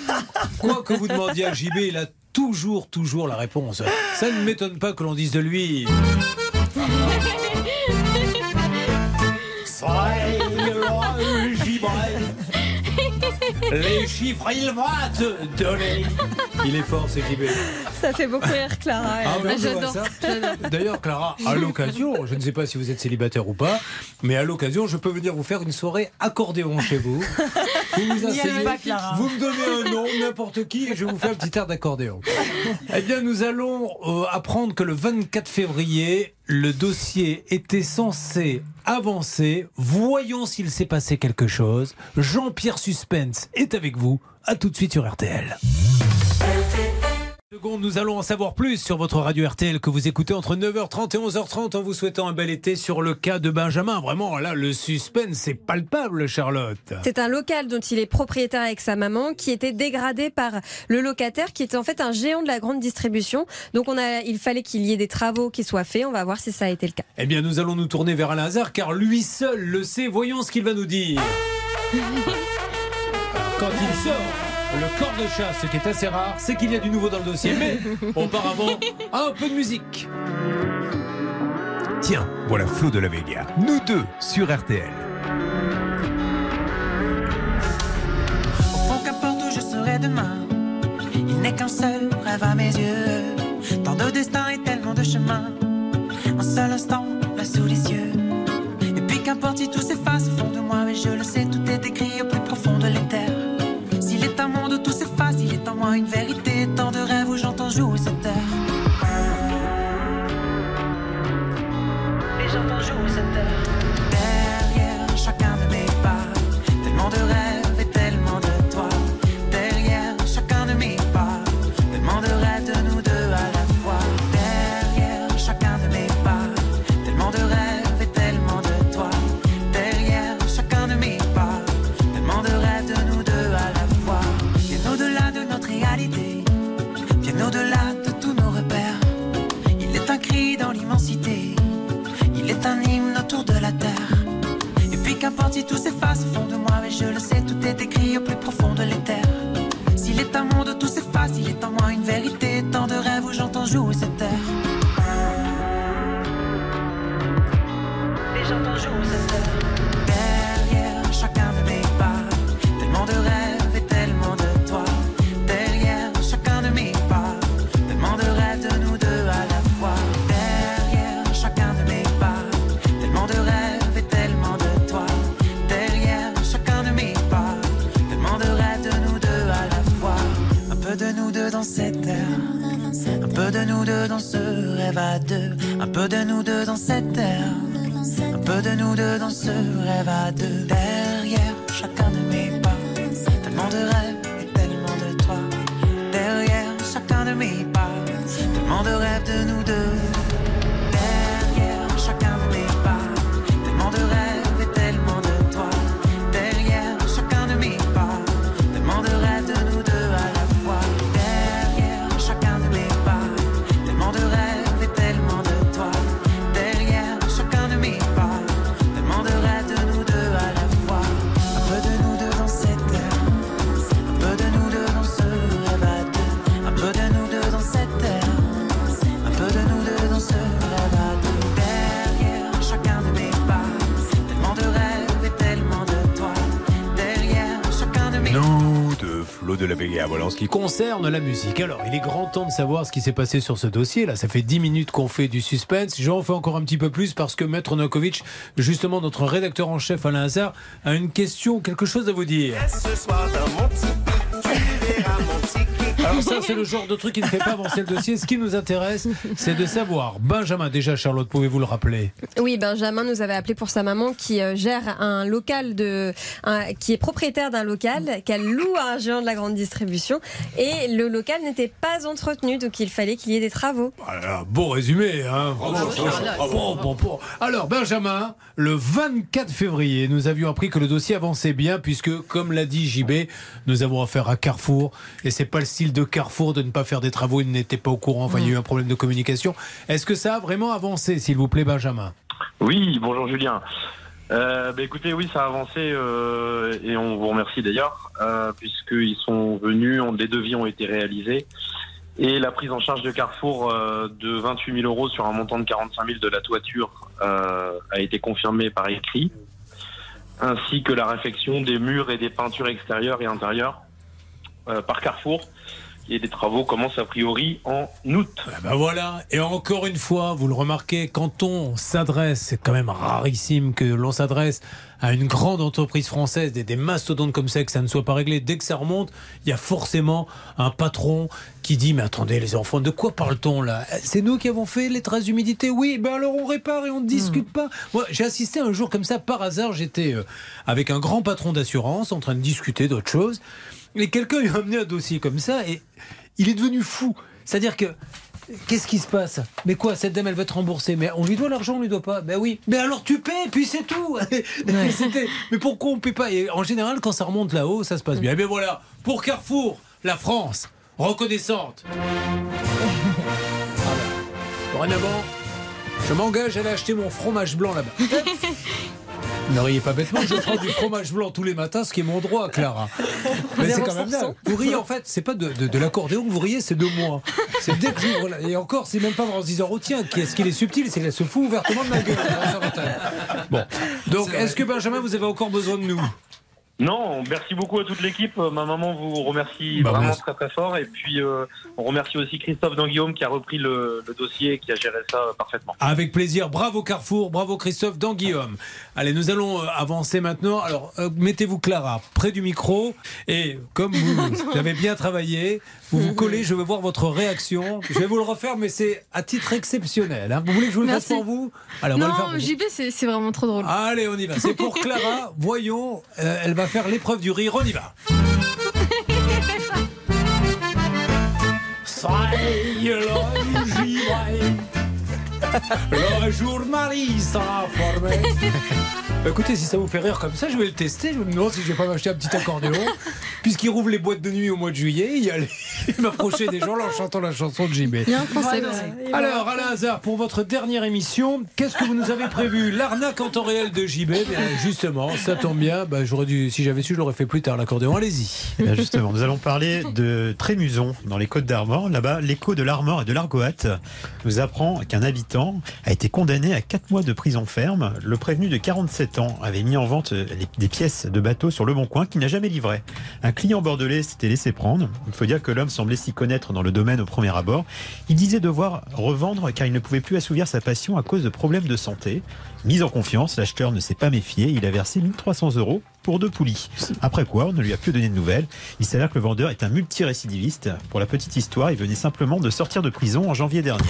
Quoi que vous demandiez à J B, il a toujours, toujours la réponse. Ça ne m'étonne pas que l'on dise de lui... Les chiffres, il va te donner. Il est fort, c'est J B. Ça fait beaucoup rire Clara. Ah, ben, j'adore. D'ailleurs, Clara, à l'occasion, je ne sais pas si vous êtes célibataire ou pas, mais à l'occasion, je peux venir vous faire une soirée accordéon chez vous. Vous vous asseyez, pas, vous me donnez un nom, n'importe qui, et je vous fais un petit air d'accordéon. Eh bien, nous allons euh, apprendre que le vingt-quatre février, le dossier était censé avancer. Voyons s'il s'est passé quelque chose. Jean-Pierre Suspense est avec vous. À tout de suite sur R T L. Seconde, nous allons en savoir plus sur votre radio R T L que vous écoutez entre neuf heures trente et onze heures trente en vous souhaitant un bel été sur le cas de Benjamin. Vraiment, là, le suspense, c'est palpable, Charlotte. C'est un local dont il est propriétaire avec sa maman qui était dégradé par le locataire qui était en fait un géant de la grande distribution. Donc on a, il fallait qu'il y ait des travaux qui soient faits. On va voir si ça a été le cas. Eh bien, nous allons nous tourner vers Alain Hazard car lui seul le sait. Voyons ce qu'il va nous dire. Quand il sort le corps de chat, ce qui est assez rare, c'est qu'il y a du nouveau dans le dossier. Mais auparavant, un peu de musique. Tiens, voilà Flo de la Vega. Nous deux sur R T L. Au fond, qu'importe où je serai demain, il n'est qu'un seul rêve à mes yeux. Tant de destins et tellement de chemins. Un seul instant, là sous les yeux. Et puis qu'importe si tout s'efface au fond de moi, mais je le sais, tout est écrit au plus profond de l'éther. S'il est un monde où tout s'efface, il est en moi une vérité, tant de rêves où j'entends jouer cette terre. Et j'entends jouer cette terre. Derrière chacun de mes pas, tellement de rêves et tellement de toi. Derrière chacun de mes pas, tellement de rêves de nous deux à la fois. Derrière chacun de mes pas, tellement de rêves et tellement de toi. Derrière chacun de mes pas, tellement de rêves de nous deux à la fois. Bien au-delà de notre réalité, bien au-delà de tous nos repères. Il est un cri dans l'immensité, il est un hymne autour de la terre. Et puis qu'importe si tout s'efface au fond de moi, mais je le sais, tout est écrit au plus profond de l'éther. S'il est un monde où tout s'efface, il est en moi une vérité, tant de rêves où j'entends jouer cette terre. Et j'entends jouer cette terre. Derrière chacun de mes pas, tellement de rêves et tellement de toi. Derrière chacun de mes pas, tellement de rêves de nous deux à la fois. Derrière chacun de mes pas, tellement de rêves et tellement de toi. Derrière chacun de mes pas, tellement de rêves de nous deux à la fois. Un peu de nous deux dans cette terre, un peu de nous deux dans ce rêve à deux. Un peu de nous deux dans cette terre, un peu de nous deux dans ce rêve à deux. Derrière chacun de mes pas, tellement de rêves et tellement de toi. Derrière chacun de mes pas, tellement de rêves de nous deux. Derrière chacun de mes pas, tellement de rêves et tellement de toi. Derrière chacun de mes pas, tellement de rêves de nous deux à la fois. Derrière chacun de mes pas, tellement de rêves et tellement de toi. Derrière chacun de mes pas, tellement de rêves de nous deux à la fois. Un peu de nous deux dans cette terre, un peu de nous deux dans ce rêve à deux. Un peu de nous deux dans cette terre, un peu de nous deux dans ce rêve à deux. Derrière chacun de mes pas, tellement de rêves et tellement de toi. Derrière chacun de mes pas. Nous de Flo de la Vega. Voilà en ce qui concerne la musique. Alors, il est grand temps de savoir ce qui s'est passé sur ce dossier. Là, ça fait dix minutes qu'on fait du suspense. J'en fais encore un petit peu plus parce que Maître Novakovic, justement notre rédacteur en chef Alain Hazard, a une question, quelque chose à vous dire. Ce soir dans mon tipi, tu verras mon tipi. Alors ça, c'est le genre de truc qui ne fait pas avancer le dossier. Ce qui nous intéresse, c'est de savoir. Benjamin, déjà, Charlotte, pouvez-vous le rappeler? Oui, Benjamin nous avait appelé pour sa maman qui euh, gère un local de, un, qui est propriétaire d'un local qu'elle loue à un géant de la grande distribution et le local n'était pas entretenu, donc il fallait qu'il y ait des travaux. Voilà, beau résumé, hein. Bravo, bravo, bravo, bravo. Alors, Benjamin, le vingt-quatre février, nous avions appris que le dossier avançait bien puisque, comme l'a dit J B, nous avons affaire à Carrefour et c'est pas le style de Carrefour de ne pas faire des travaux, il n'était pas au courant, enfin il y a eu un problème de communication. Est-ce que ça a vraiment avancé, s'il vous plaît, Benjamin? Oui, bonjour Julien. Euh, bah écoutez, oui, ça a avancé euh, et on vous remercie d'ailleurs, euh, puisqu'ils sont venus, on, les devis ont été réalisés et la prise en charge de Carrefour euh, de vingt-huit mille euros sur un montant de quarante-cinq mille de la toiture euh, a été confirmée par écrit, ainsi que la réfection des murs et des peintures extérieures et intérieures euh, par Carrefour. Et les travaux commencent a priori en août. Ah ben voilà, et encore une fois, vous le remarquez, quand on s'adresse, c'est quand même rarissime que l'on s'adresse à une grande entreprise française, des, des mastodontes comme ça, que ça ne soit pas réglé. Dès que ça remonte, il y a forcément un patron qui dit « Mais attendez les enfants, de quoi parle-t-on là? C'est nous qui avons fait les traces d'humidité? Oui, ben alors on répare et on ne discute mmh. pas. » Moi, j'ai assisté un jour comme ça, par hasard, j'étais euh, avec un grand patron d'assurance en train de discuter d'autre chose. Et quelqu'un lui a amené un dossier comme ça et il est devenu fou. C'est-à-dire que qu'est-ce qui se passe? Mais quoi, cette dame, elle va te rembourser? Mais on lui doit l'argent, on lui doit pas? Ben oui. Mais alors tu paies, puis c'est tout. Ouais. C'était... Mais pourquoi on paie pas? Et en général, quand ça remonte là-haut, ça se passe bien. Et bien voilà, pour Carrefour, la France, reconnaissante. Dorénavant, je m'engage à aller acheter mon fromage blanc là-bas. Ne riez pas bêtement, je prends du fromage blanc tous les matins, ce qui est mon droit, Clara. Mais c'est quand même dingue. Vous riez, en fait, c'est pas de, de, de l'accordéon que vous riez, c'est de moi. C'est dès que j'ouvre là. Et encore, c'est même pas en se disant, oh tiens, est-ce qu'il est subtil? C'est qu'elle se fout ouvertement de ma gueule. Bon. Donc, est-ce que Benjamin, vous avez encore besoin de nous? Non, merci beaucoup à toute l'équipe. Ma maman vous remercie bah, vraiment merci. très très fort. Et puis, euh, on remercie aussi Christophe Danguillaume qui a repris le, le dossier et qui a géré ça parfaitement. Avec plaisir. Bravo Carrefour, bravo Christophe Danguillaume. Allez, nous allons euh, avancer maintenant. Alors, euh, mettez-vous Clara près du micro. Et comme vous, vous avez bien travaillé, vous vous collez, je veux voir votre réaction. Je vais vous le refaire, mais c'est à titre exceptionnel. Hein. Vous voulez que je vous le fasse pour vous? Alors, non, J B, c'est, c'est vraiment trop drôle. Allez, on y va. C'est pour Clara. Voyons, euh, elle va faire l'épreuve du rire. On y va. Ça y est, là, j'y vais. Le journaliste a formé. Écoutez, si ça vous fait rire comme ça, je vais le tester. Je me demande si je vais pas m'acheter un petit accordéon. Puisqu'il rouvre les boîtes de nuit au mois de juillet, il y a les... m'approcher des gens là en chantant la chanson de J B. Il y a un concept. Alors, Alain Hazard, pour votre dernière émission, qu'est-ce que vous nous avez prévu? L'arnaque en temps réel de J B. Bien, justement, ça tombe bien. Bah, j'aurais dû, si j'avais su, je l'aurais fait plus tard, l'accordéon. Allez-y. Bien, justement, nous allons parler de Trémuson, dans les Côtes d'Armor. Là-bas, l'écho de l'Armor et de l'Argoat nous apprend qu'un habitant a été condamné à quatre mois de prison ferme. Le prévenu de quarante-sept ans avait mis en vente des pièces de bateau sur Le Bon Coin qu'il n'a jamais livré. Un client bordelais s'était laissé prendre. Il faut dire que l'homme semblait s'y connaître dans le domaine au premier abord. Il disait devoir revendre car il ne pouvait plus assouvir sa passion à cause de problèmes de santé. Mis en confiance, l'acheteur ne s'est pas méfié. Il a versé mille trois cents euros pour deux poulies. Après quoi, on ne lui a plus donné de nouvelles. Il s'avère que le vendeur est un multirécidiviste. Pour la petite histoire, il venait simplement de sortir de prison en janvier dernier.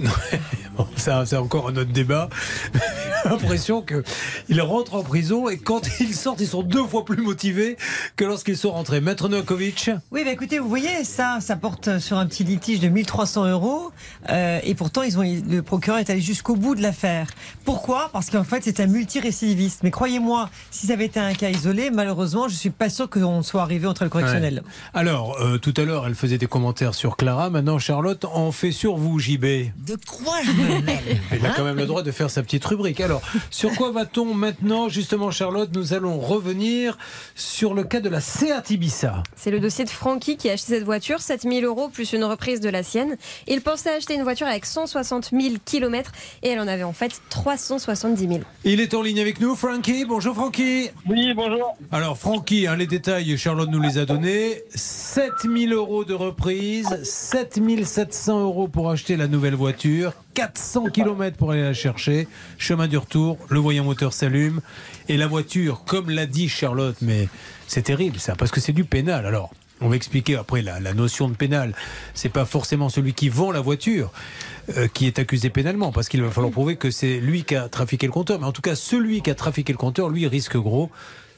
Bon, ça, c'est encore un autre débat. J'ai l'impression qu'il rentre en prison et quand ils sortent, ils sont deux fois plus motivés que lorsqu'ils sont rentrés. Maître Novakovic. Oui, bah écoutez, vous voyez, ça, ça porte sur un petit litige de mille trois cents euros. Euh, et pourtant, ils ont, le procureur est allé jusqu'au bout de l'affaire. Pourquoi? Parce qu'en fait, c'est un multirécidiviste. Mais croyez-moi, si ça avait été un cas isolé, malheureusement, je suis pas sûr qu'on soit arrivé entre le correctionnel. Ouais. Alors, euh, tout à l'heure, elle faisait des commentaires sur Clara. Maintenant, Charlotte en fait sur vous, J B. De quoi je me mêle? Elle a quand même le droit de faire sa petite rubrique. Alors, sur quoi va-t-on maintenant? Justement, Charlotte, nous allons revenir sur le cas de la Seat Ibiza. C'est le dossier de Francky qui a acheté cette voiture, sept mille euros plus une reprise de la sienne. Il pensait acheter une voiture avec cent soixante mille kilomètres et elle en avait en fait trois cent soixante-dix mille. Il est en ligne avec nous, Francky. Bonjour, Francky. Oui, bonjour. Alors, Francky, hein, les détails, Charlotte nous les a donnés. sept mille euros de reprise, sept mille sept cents euros pour acheter la nouvelle voiture, quatre cents kilomètres pour aller la chercher, chemin du retour, le voyant moteur s'allume et la voiture, comme l'a dit Charlotte, mais c'est terrible ça, parce que c'est du pénal. Alors, on va expliquer après la, la notion de pénal. C'est pas forcément celui qui vend la voiture euh, qui est accusé pénalement, parce qu'il va falloir prouver que c'est lui qui a trafiqué le compteur. Mais en tout cas, celui qui a trafiqué le compteur, lui, risque gros.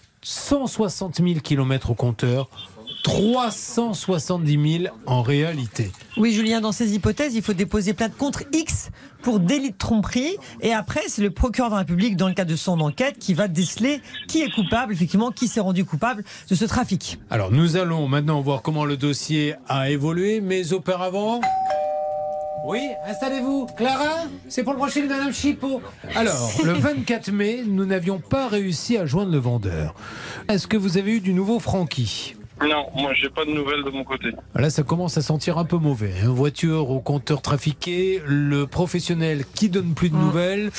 cent soixante mille kilomètres au compteur, trois cent soixante-dix mille en réalité. Oui, Julien, dans ces hypothèses, il faut déposer plainte contre X pour délit de tromperie. Et après, c'est le procureur de la République, dans le cadre de son enquête, qui va déceler qui est coupable, effectivement, qui s'est rendu coupable de ce trafic. Alors, nous allons maintenant voir comment le dossier a évolué, mais auparavant... Oui, installez-vous. Clara, c'est pour le brochet de Madame Chipot. Alors, le vingt-quatre mai, nous n'avions pas réussi à joindre le vendeur. Est-ce que vous avez eu du nouveau Francky ? Non, moi j'ai pas de nouvelles de mon côté. Là, ça commence à sentir un peu mauvais. Hein. Voiture au compteur trafiqué, le professionnel qui donne plus de nouvelles.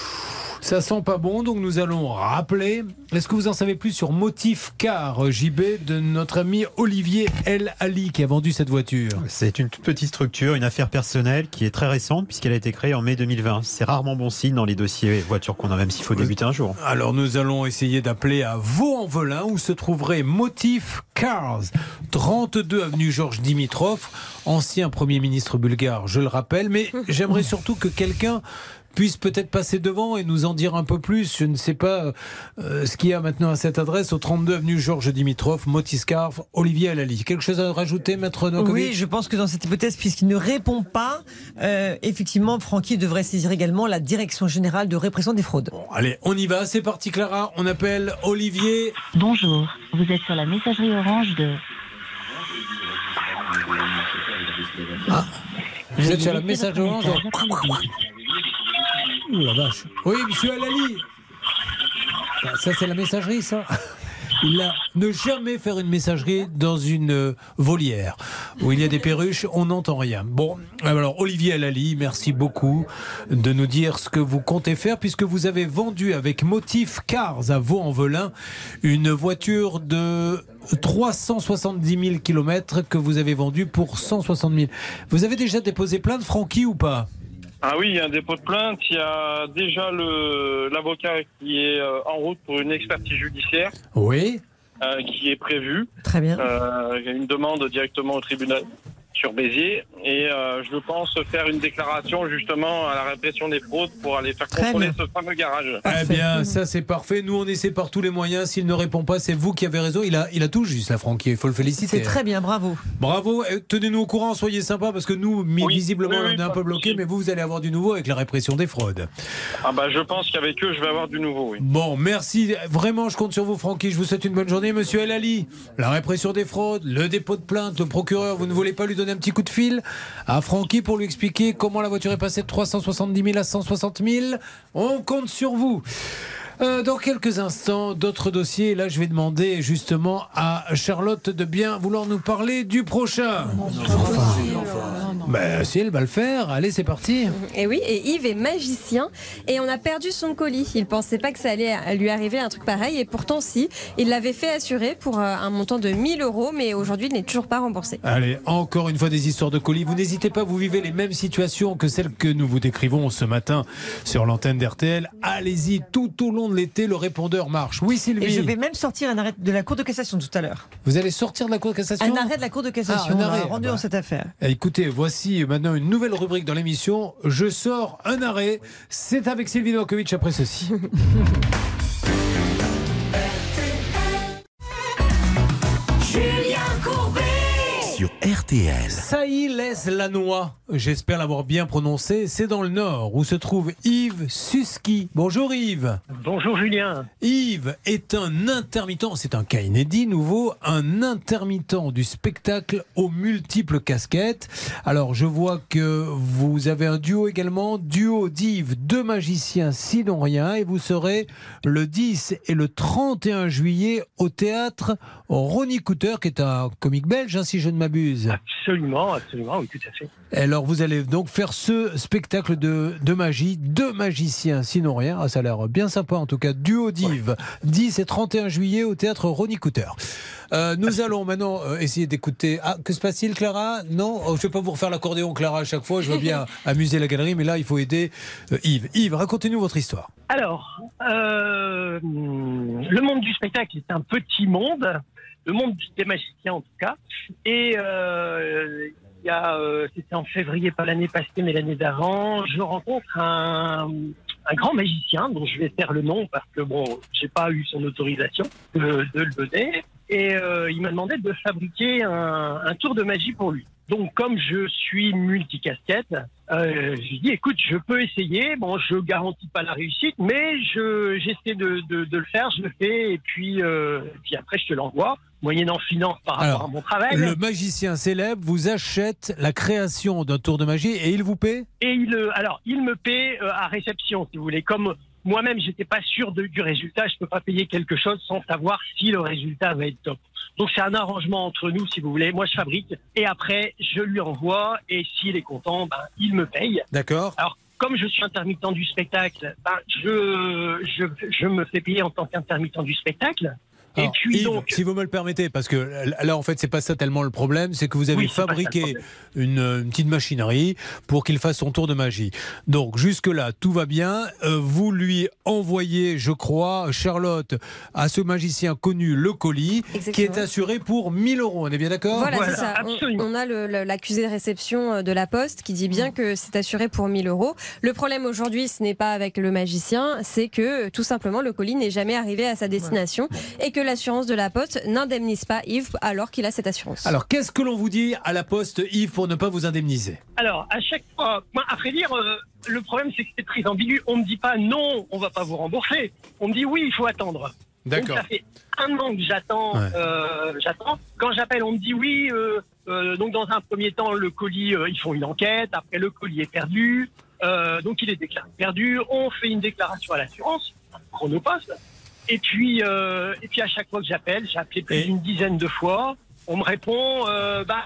Ça sent pas bon, donc nous allons rappeler. Est-ce que vous en savez plus sur Motif Car, J B, de notre ami Olivier El Ali qui a vendu cette voiture? C'est une toute petite structure, une affaire personnelle qui est très récente puisqu'elle a été créée en mai deux mille vingt. C'est rarement bon signe dans les dossiers voitures qu'on a, même s'il faut débuter un jour. Alors nous allons essayer d'appeler à Vaux-en-Velin où se trouverait Motif Cars, trente-deux avenue Georges Dimitrov, ancien Premier ministre bulgare, je le rappelle, mais j'aimerais surtout que quelqu'un puisse peut-être passer devant et nous en dire un peu plus. Je ne sais pas euh, ce qu'il y a maintenant à cette adresse, au trente-deux avenue Georges Dimitrov, Motiscarf, Olivier Alali. Quelque chose à rajouter, Maître Novakovic ? Oui, je pense que dans cette hypothèse, puisqu'il ne répond pas, euh, effectivement, Francky devrait saisir également la Direction Générale de Répression des Fraudes. Bon, allez, on y va. C'est parti, Clara. On appelle Olivier. Bonjour, vous êtes sur la messagerie orange de... Ah, vous êtes sur la messagerie orange de... Ouh la vache. Oui, monsieur Alali. Ça, c'est la messagerie, ça. Il a ne jamais faire une messagerie dans une euh, volière où il y a des perruches, on n'entend rien. Bon, alors Olivier Alali, merci beaucoup de nous dire ce que vous comptez faire, puisque vous avez vendu avec Motif Cars à Vaux-en-Velin une voiture de trois cent soixante-dix mille kilomètres que vous avez vendue pour cent soixante mille. Vous avez déjà déposé plainte, Francky, ou pas ? Ah oui, il y a un dépôt de plainte. Il y a déjà le, l'avocat qui est euh, en route pour une expertise judiciaire. Oui. Euh, qui est prévue. Très bien. Euh, il y a une demande directement au tribunal sur Béziers. Et euh, je pense faire une déclaration justement à la répression des fraudes pour aller faire Très contrôler bien. ce fameux garage. Eh bien, ça c'est parfait. Nous, on essaie par tous les moyens. S'il ne répond pas, c'est vous qui avez raison. Il a, il a tout juste, là, Francky. Il faut le féliciter. C'est très bien, bravo. Bravo. Et tenez-nous au courant, soyez sympas, parce que nous, mi- Oui, visiblement, oui, oui, on est un pas peu de bloqués, souci. mais vous, vous allez avoir du nouveau avec la répression des fraudes. Ah bah je pense qu'avec eux, je vais avoir du nouveau, oui. Bon, merci. Vraiment, je compte sur vous, Francky. Je vous souhaite une bonne journée. Monsieur El Ali, la répression des fraudes, le dépôt de plainte, le procureur, vous ne voulez pas lui donner un petit coup de fil à Francky pour lui expliquer comment la voiture est passée de trois cent soixante-dix mille à cent soixante mille? On compte sur vous. Euh, dans quelques instants, d'autres dossiers. Et là, je vais demander justement à Charlotte de bien vouloir nous parler du prochain. Ben, si elle va le faire, allez, c'est parti. Et oui, et Yves est magicien et on a perdu son colis. Il pensait pas que ça allait lui arriver un truc pareil et pourtant si. Il l'avait fait assurer pour un montant de mille euros, mais aujourd'hui il n'est toujours pas remboursé. Allez, encore une fois des histoires de colis. Vous n'hésitez pas, vous vivez les mêmes situations que celles que nous vous décrivons ce matin sur l'antenne d'R T L. Allez-y, tout au long de l'été, le répondeur marche. Oui, Sylvie. Et je vais même sortir un arrêt de la Cour de cassation tout à l'heure. Vous allez sortir de la Cour de cassation ? Un arrêt de la Cour de cassation. Ah, un arrêt. On a rendu Ah bah. dans cette affaire. Écoutez, voici maintenant une nouvelle rubrique dans l'émission. Je sors un arrêt. C'est avec Sylvie Novakovic après ceci. Julien Courbet Sur R T L. Sailly-lès-Lannoy, j'espère l'avoir bien prononcé, c'est dans le Nord où se trouve Yves Suski. Bonjour Yves. Bonjour Julien. Yves est un intermittent, c'est un cas inédit, nouveau, un intermittent du spectacle aux multiples casquettes. Alors je vois que vous avez un duo également, duo d'Yves, deux magiciens sinon rien, et vous serez le dix et le trente et un juillet au théâtre Ronnie Cooter, qui est un comique belge, hein, si je ne m'abuse. Absolument, absolument, oui, tout à fait. Alors vous allez donc faire ce spectacle de, de magie, deux magiciens sinon rien, ah, ça a l'air bien sympa en tout cas, duo d'Yves, ouais. dix et trente et un juillet au théâtre Ronnie Cooter. Euh, nous allons maintenant euh, essayer d'écouter. Ah, que se passe-t-il, Clara? Non, oh, je ne vais pas vous refaire l'accordéon, Clara, à chaque fois. Je veux bien amuser la galerie, mais là, il faut aider euh, Yves. Yves, racontez-nous votre histoire. Alors, euh, le monde du spectacle est un petit monde, le monde des magiciens en tout cas, et euh, il y a, euh, c'était en février, pas l'année passée, mais l'année d'avant, je rencontre un, un grand magicien dont je vais taire le nom parce que bon, j'ai pas eu son autorisation de, de le donner. Et euh, il m'a demandé de fabriquer un, un tour de magie pour lui. Donc, comme je suis multicasquette, euh, je lui dis, écoute, je peux essayer. Bon, je garantis pas la réussite, mais je, j'essaie de, de, de le faire, je le fais, et puis, euh, et puis après, je te l'envoie, moyennant finance par rapport Alors, à mon travail. Le magicien célèbre vous achète la création d'un tour de magie et il vous paie ? Et il, alors, il me paie euh, à réception, si vous voulez. Comme moi-même, j'étais pas sûr de, du résultat, je peux pas payer quelque chose sans savoir si le résultat va être top. Donc c'est un arrangement entre nous, si vous voulez. Moi, je fabrique et après, je lui envoie. Et s'il est content, ben, il me paye. D'accord. Alors, comme je suis intermittent du spectacle, ben, je, je, je me fais payer en tant qu'intermittent du spectacle. Alors, et puis Yves, donc, si vous me le permettez, parce que là, en fait, c'est pas ça tellement le problème, c'est que vous avez Oui, c'est pas ça le fabriqué problème. une, une petite machinerie pour qu'il fasse son tour de magie. Donc, jusque-là, tout va bien. Euh, vous lui envoyez, je crois, Charlotte, à ce magicien connu, le colis, Exactement. qui est assuré pour mille euros. On est bien d'accord? Voilà, c'est ça. On, on a le- le- l'accusé de réception de la Poste qui dit bien que c'est assuré pour mille euros. Le problème aujourd'hui, ce n'est pas avec le magicien, c'est que tout simplement le colis n'est jamais arrivé à sa destination et que l'assurance de la Poste n'indemnise pas Yves alors qu'il a cette assurance. Alors, qu'est-ce que l'on vous dit à la Poste, Yves, pour ne pas vous indemniser? alors à chaque fois, moi, à vrai dire, euh, le problème c'est que c'est très ambigu. On me dit pas non, on va pas vous rembourser. On me dit oui, il faut attendre. D'accord. Donc ça fait un an que j'attends. Ouais. euh, j'attends. Quand j'appelle, on me dit oui. Euh, euh, donc dans un premier temps, le colis, euh, ils font une enquête. Après, le colis est perdu. Euh, donc il est déclaré perdu. On fait une déclaration à l'assurance, Chronopost. Et puis, euh, et puis à chaque fois que j'appelle, j'ai appelé plus d'une dizaine de fois. On me répond, euh, bah.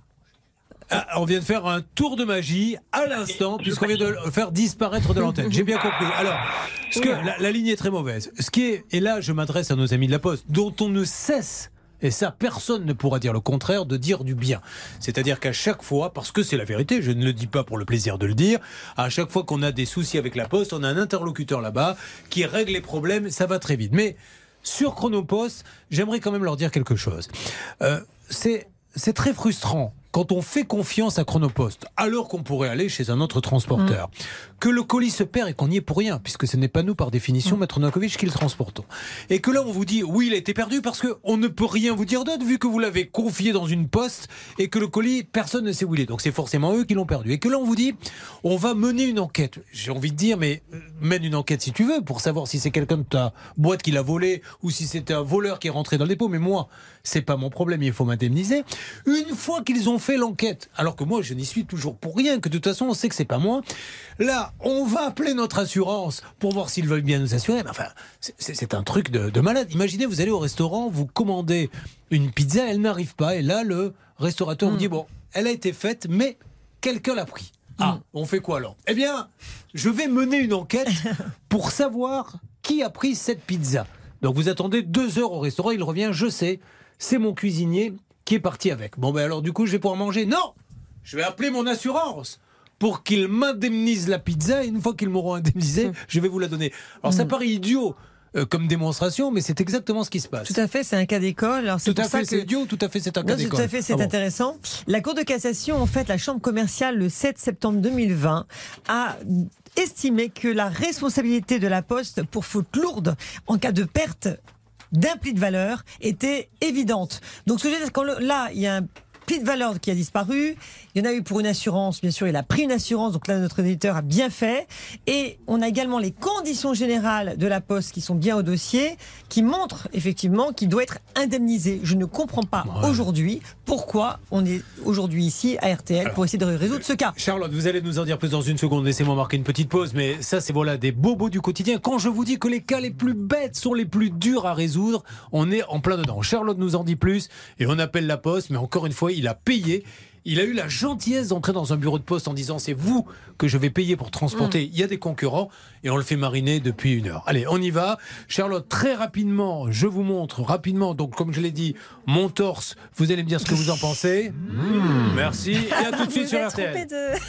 Ah, on vient de faire un tour de magie à l'instant, puisqu'on vient de le faire disparaître de l'antenne. J'ai bien compris. Alors, ce que, la, la ligne est très mauvaise. Ce qui est, et là, je m'adresse à nos amis de la Poste, dont on ne cesse, et ça, personne ne pourra dire le contraire, de dire du bien. C'est-à-dire qu'à chaque fois, parce que c'est la vérité, je ne le dis pas pour le plaisir de le dire, à chaque fois qu'on a des soucis avec la Poste, on a un interlocuteur là-bas qui règle les problèmes, ça va très vite. Mais sur Chronopost, j'aimerais quand même leur dire quelque chose. Euh, c'est, c'est très frustrant quand on fait confiance à Chronopost, alors qu'on pourrait aller chez un autre transporteur, mmh. que le colis se perd et qu'on n'y est pour rien, puisque ce n'est pas nous, par définition, mmh. Maître Novakovic, qui le transportons. Et que là, on vous dit, oui, il a été perdu, parce qu'on ne peut rien vous dire d'autre, vu que vous l'avez confié dans une poste, et que le colis, personne ne sait où il est. Donc c'est forcément eux qui l'ont perdu. Et que là, on vous dit, on va mener une enquête. J'ai envie de dire, mais mène une enquête si tu veux, pour savoir si c'est quelqu'un de ta boîte qui l'a volé, ou si c'est un voleur qui est rentré dans le dépôt. Mais moi, c'est pas mon problème, il faut m'indemniser. Une fois qu'ils ont fait l'enquête, alors que moi je n'y suis toujours pour rien, que de toute façon on sait que c'est pas moi, là on va appeler notre assurance pour voir s'ils veulent bien nous assurer. Mais enfin, c'est, c'est un truc de, de malade. Imaginez, vous allez au restaurant, vous commandez une pizza, elle n'arrive pas, et là le restaurateur mmh. vous dit, bon, elle a été faite, mais quelqu'un l'a pris. Ah, on fait quoi alors? Eh bien, je vais mener une enquête pour savoir qui a pris cette pizza. Donc vous attendez deux heures au restaurant, il revient, je sais, c'est mon cuisinier qui est parti avec. Bon ben alors du coup je vais pouvoir manger. Non, je vais appeler mon assurance pour qu'ils m'indemnisent la pizza, et une fois qu'ils m'auront indemnisé, je vais vous la donner. Alors ça paraît idiot euh, comme démonstration, mais c'est exactement ce qui se passe. Tout à fait, c'est un cas d'école. Alors, c'est tout à pour ça fait, que... c'est idiot, tout à fait, c'est un cas non, d'école. Tout à fait, c'est ah bon. intéressant. La Cour de cassation, en fait, la Chambre commerciale, le sept septembre deux mille vingt, a estimé que la responsabilité de la Poste pour faute lourde en cas de perte d'un pli de valeur était évidente. Donc, ce que je veux dire, quand le, là, il y a un pli de valeur qui a disparu. Il y en a eu pour une assurance, bien sûr, il a pris une assurance, donc là notre éditeur a bien fait. Et on a également les conditions générales de la Poste qui sont bien au dossier, qui montrent effectivement qu'il doit être indemnisé. Je ne comprends pas ouais. aujourd'hui pourquoi on est aujourd'hui ici à R T L Alors, pour essayer de résoudre ce cas. Charlotte, vous allez nous en dire plus dans une seconde, laissez-moi marquer une petite pause, mais ça c'est voilà des bobos du quotidien. Quand je vous dis que les cas les plus bêtes sont les plus durs à résoudre, on est en plein dedans. Charlotte nous en dit plus et on appelle la Poste, mais encore une fois, il a payé. Il a eu la gentillesse d'entrer dans un bureau de poste en disant c'est vous que je vais payer pour transporter. Mmh. Il y a des concurrents et on le fait mariner depuis une heure. Allez, on y va. Charlotte, très rapidement, je vous montre rapidement. Donc, comme je l'ai dit, mon torse, vous allez me dire ce que vous en pensez. Mmh. Merci. Et à tout de suite sur R T L.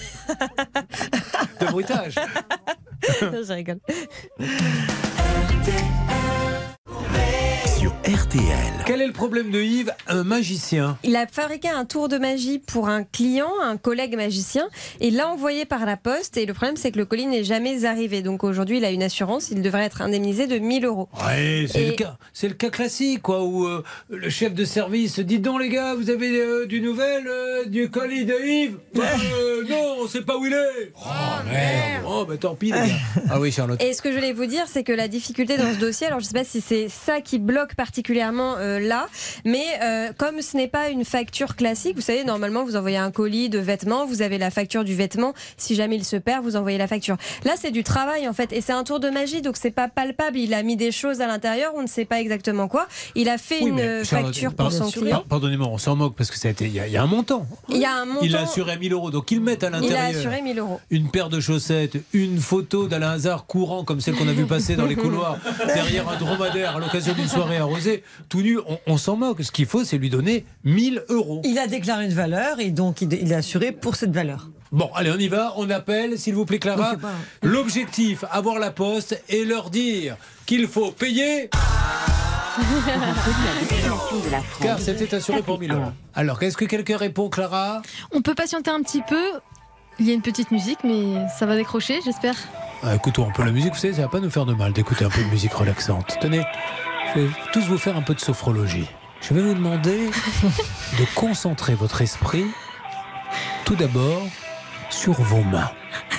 De... de bruitage. Non, je rigole. R T L. Quel est le problème de Yves? Un magicien. Il a fabriqué un tour de magie pour un client, un collègue magicien, et l'a envoyé par la poste. Et le problème, c'est que le colis n'est jamais arrivé. Donc aujourd'hui, il a une assurance. Il devrait être indemnisé de mille euros. Ouais, c'est et... le cas. C'est le cas classique, quoi, où euh, le chef de service dit donc les gars, vous avez euh, du nouvel euh, du colis de Yves? euh, Non, on sait pas où il est. Oh, merde. Oh, bah tant pis, les gars. Ah oui, Charlotte. Et ce que je voulais vous dire, c'est que la difficulté dans ce dossier, alors je sais pas si c'est ça qui bloque particulièrement euh, là là. Mais euh, comme ce n'est pas une facture classique, vous savez, normalement, vous envoyez un colis de vêtements, vous avez la facture du vêtement. Si jamais il se perd, vous envoyez la facture. Là, c'est du travail, en fait. Et c'est un tour de magie, donc c'est pas palpable. Il a mis des choses à l'intérieur, on ne sait pas exactement quoi. Il a fait Oui, une mais, Charlotte, facture pour son pardon, client. Pardonnez-moi, on s'en moque parce que ça a été. Il y, a- il y a un montant. Il y a un montant. Il a assuré à mille euros, donc ils mettent à Il a l'intérieur. assuré mille euros. Une paire de chaussettes, une photo d'Alain Hazard courant comme celle qu'on a vu passer dans les couloirs derrière un dromadaire à l'occasion d'une soirée arrosée, tout nu, on, on s'en moque. Ce qu'il faut, c'est lui donner mille euros. Il a déclaré une valeur et donc il il est assuré pour cette valeur. Bon, allez, on y va, on appelle, s'il vous plaît, Clara. L'objectif, avoir la poste et leur dire qu'il faut payer. Car c'était assuré pour mille euros. Alors, est-ce que quelqu'un répond, Clara? On peut patienter un petit peu. Il y a une petite musique, mais ça va décrocher, j'espère. Ah, écoutons un peu la musique, vous savez, ça va pas nous faire de mal d'écouter un peu de musique relaxante. Tenez, je vais tous vous faire un peu de sophrologie. Je vais vous demander de concentrer votre esprit, tout d'abord, sur vos mains.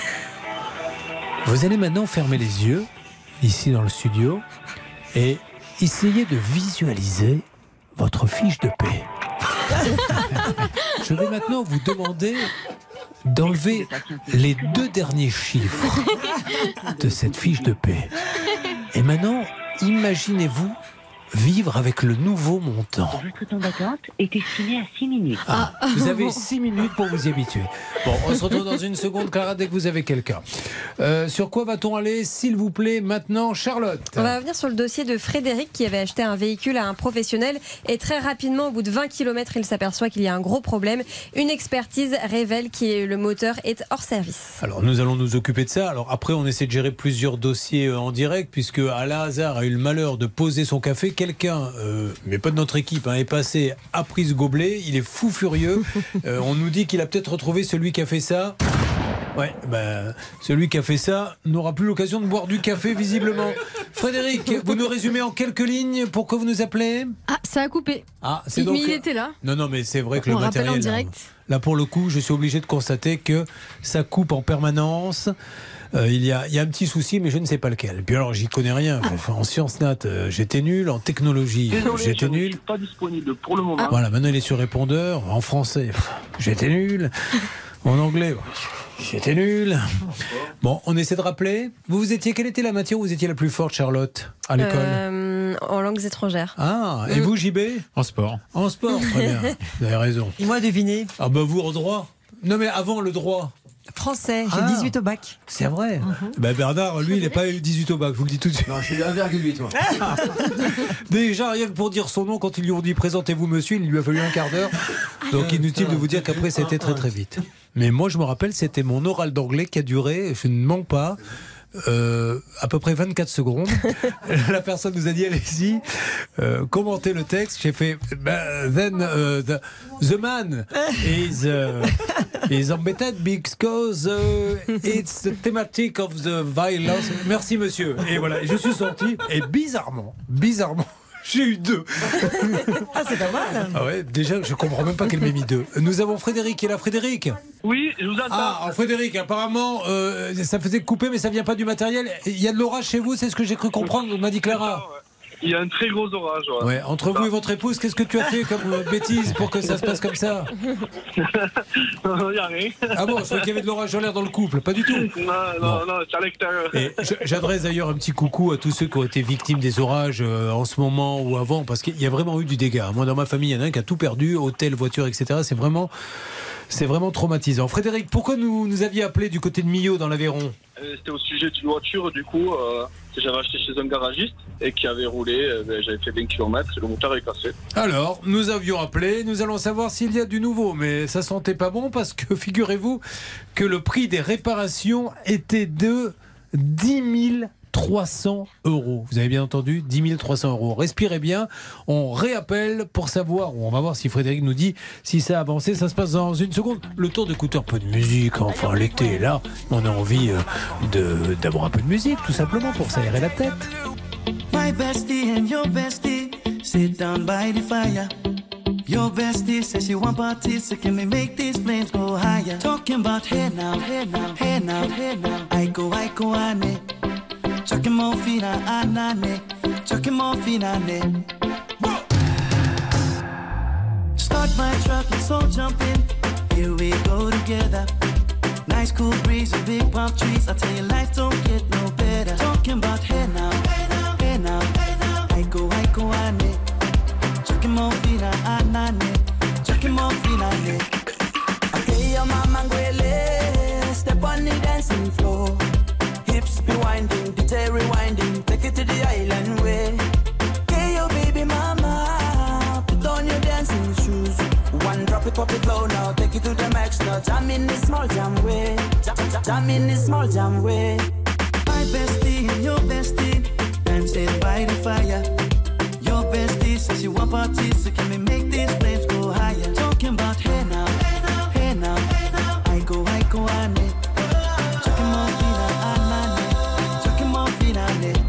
Vous allez maintenant fermer les yeux, ici dans le studio, et essayer de visualiser votre fiche de paie. Je vais maintenant vous demander d'enlever les deux derniers chiffres de cette fiche de paie. Et maintenant, imaginez-vous vivre avec le nouveau montant. Votre temps d'attente est estimé à six minutes. Ah, vous avez six minutes pour vous y habituer. Bon, on se retrouve dans une seconde, Clara, dès que vous avez quelqu'un. Euh, sur quoi va-t-on aller, s'il vous plaît, maintenant, Charlotte? On va revenir sur le dossier de Frédéric qui avait acheté un véhicule à un professionnel et très rapidement, au bout de vingt kilomètres, il s'aperçoit qu'il y a un gros problème. Une expertise révèle que le moteur est hors service. Alors, nous allons nous occuper de ça. Alors, après, on essaie de gérer plusieurs dossiers en direct, puisque Alain Hazard a eu le malheur de poser son café. Quelqu'un, euh, mais pas de notre équipe, hein, est passé, a pris ce gobelet. Il est fou furieux. Euh, on nous dit qu'il a peut-être retrouvé celui qui a fait ça. Ouais, ben, celui qui a fait ça n'aura plus l'occasion de boire du café, visiblement. Frédéric, vous nous résumez en quelques lignes pourquoi vous nous appelez? Ah, ça a coupé. Ah, c'est il, donc... mais il était là. Non, non, mais c'est vrai que On le rappelle matériel... en direct. Là, là, pour le coup, je suis obligé de constater que ça coupe en permanence. Euh, il, y a, il y a un petit souci, mais je ne sais pas lequel. Puis alors, j'y connais rien. Enfin, en sciences nat, euh, j'étais nul. En technologie, Désolé, j'étais je ne nul. suis pas disponible pour le moment. Voilà, maintenant il est sur répondeur. En français, pff, j'étais nul. En anglais, j'étais nul. Bon, on essaie de rappeler. Vous, vous étiez, quelle était la matière où vous étiez la plus forte, Charlotte, à l'école? Euh, en langues étrangères. Ah, et vous, J B? En sport. En sport, très bien. Vous avez raison. Et moi, devinez. Ah bah vous, en droit? Non mais avant le droit. Français, j'ai Ah. dix-huit au bac. C'est vrai. Ben Bernard, lui, il n'a pas eu dix-huit au bac, je vous le dis tout de suite. Non, je suis un virgule huit, moi. Déjà, rien que pour dire son nom, quand ils lui ont dit présentez-vous monsieur, il lui a fallu un quart d'heure. Donc inutile de vous dire qu'après, ça a été très très vite. Mais moi, je me rappelle, c'était mon oral d'anglais qui a duré, je ne mens pas, Euh, à peu près vingt-quatre secondes. La personne nous a dit allez-y, euh, commentez le texte. J'ai fait bah, then uh, the, the man is uh, is embêted because uh, it's the thematic of the violence. Merci monsieur. Et voilà, je suis sorti et bizarrement, bizarrement. J'ai eu deux. Ah, c'est pas mal. Ah ouais, déjà, je comprends même pas qu'elle m'ait mis deux. Nous avons Frédéric qui est là. Frédéric? Oui, je vous entends. Ah, alors Frédéric, apparemment, euh, ça faisait couper, mais ça vient pas du matériel. Il y a de l'orage chez vous, c'est ce que j'ai cru comprendre, m'a dit Clara. Il y a un très gros orage. Ouais. Ouais, entre vous et votre épouse, qu'est-ce que tu as fait comme euh, bêtise pour que ça se passe comme ça? Non, il n'y a rien. Ah bon, je croyais qu'il y avait de l'orage en l'air dans le couple, pas du tout. Non, non, non, c'est à l'extérieur. Et je- j'adresse d'ailleurs un petit coucou à tous ceux qui ont été victimes des orages euh, en ce moment ou avant, parce qu'il y a vraiment eu du dégât. Moi, dans ma famille, il y en a un qui a tout perdu, hôtel, voiture, et cetera. C'est vraiment, c'est vraiment traumatisant. Frédéric, pourquoi nous nous aviez appelé du côté de Millau, dans l'Aveyron? Euh, C'était au sujet d'une voiture, du coup, euh, que j'avais acheté chez un garagiste et qui avait roulé. euh, ben, j'avais fait vingt kilomètres et le moteur est cassé. Alors, nous avions appelé, nous allons savoir s'il y a du nouveau, mais ça sentait pas bon parce que figurez-vous que le prix des réparations était de dix mille trois cents euros. Vous avez bien entendu, dix mille trois cents euros. Respirez bien, on réappelle pour savoir, ou on va voir si Frédéric nous dit si ça a avancé. Ça se passe dans une seconde. Le tour d'écouter un peu de musique, enfin l'été est là, on a envie euh, de, d'avoir un peu de musique, tout simplement pour s'aérer la tête. My bestie and your bestie sit down by the fire. Your bestie says she want parties, so can we make these flames go higher? Talking about hey now, hey now, hey now, hey now. I go, I go, ane. Chucking more fina, anane. Chucking more fina, ane. Start my truck, let's all jump in. Here we go together. Nice cool breeze and big palm trees. I tell you, life don't get no better. Talking about hey now, hey now, hey now, hey now. I go, I go, I need. Chucking more feet, I need. Chucking more feet, I need. Okay, your mama ngwele. Step on the dancing floor. Hips be winding, D J rewinding. Take it to the island way. Okay, your baby mama. Put on your dancing shoes. One drop it, pop it low now. Take it to the max now. Jam in this small jam way. Jam, jam, jam in this small jam way. My bestie and your bestie dancing by the fire. Your bestie says you want parties, so can we make these flames go higher? Talking about hey now, hey now, hey now, hey now. I go, I go, I need. Chucking more fina, I need. Chucking more fina, I need.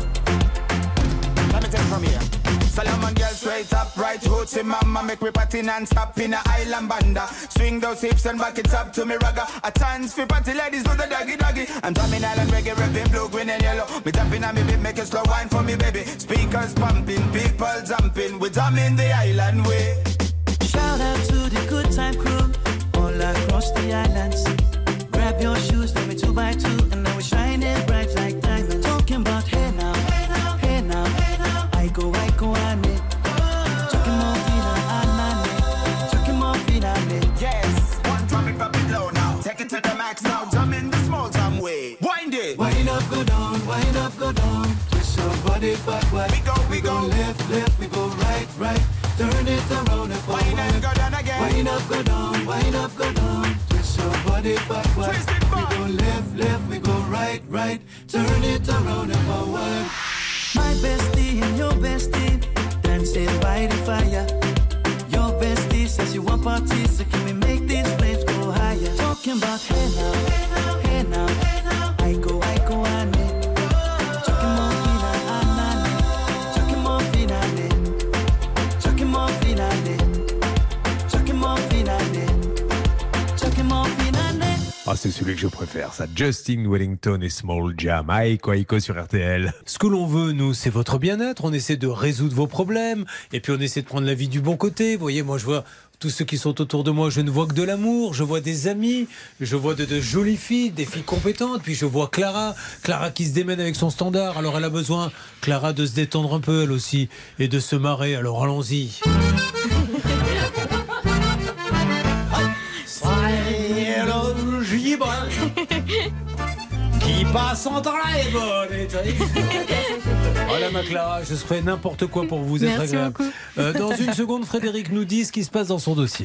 Let me take it from here. Solomon girl straight up, right hoochie mama. Make me party non-stop in a island banda. Swing those hips and back it up to me ragga. A chance for party ladies do the doggy doggy. I'm drumming island reggae, rapping blue, green and yellow. Me tapping on me beat, make a slow wine for me baby. Speakers pumping, people jumping. We drumming the island way. Shout out to the good time crew all across the islands. Grab your shoes, let me two by two, and now we're shining bright like diamonds. Talking about hey now, hey now, hey now, hey now. I go, I go, I need. Chucking more fina, I need. Chucking more fina, I need. Yes, one drum it, pop it low now. Take it to the max now. Jump in the small jam way. Wind it. Wind up, go down, wind up, go down. Twist your body backward. We go, we, we go. go left, left, we go right, right. Turn it around and forward. Wind up, go down again. Wind up, go down, wind up, go down. Twist your body backward. Twist it back. We go left, left, we go right, right. Turn it around and forward. My bestie and your bestie dancing by the fire. Your bestie says you want parties, so can we make these flames go higher? Talking about hey now, hey now, hey now, hey now. I go, I go, I need. Chucking more fina, I need. Chucking more fina, I need. Chucking more fina, I need. Chucking more fina, I need. Chucking more fina, I need. Ah, c'est celui que je préfère, ça. Justin Wellington et Small Jam. Aïko, Aïko sur R T L. Ce que l'on veut, nous, c'est votre bien-être. On essaie de résoudre vos problèmes. Et puis, on essaie de prendre la vie du bon côté. Vous voyez, moi, je vois tous ceux qui sont autour de moi. Je ne vois que de l'amour. Je vois des amis. Je vois de, de jolies filles, des filles compétentes. Puis, je vois Clara. Clara qui se démène avec son standard. Alors, elle a besoin, Clara, de se détendre un peu, elle aussi. Et de se marrer. Alors, allons-y. Qui passe en temps là est bonne. Voilà ma Clara, je ferai n'importe quoi pour vous être Merci agréable. Euh, dans une seconde, Frédéric nous dit ce qui se passe dans son dossier.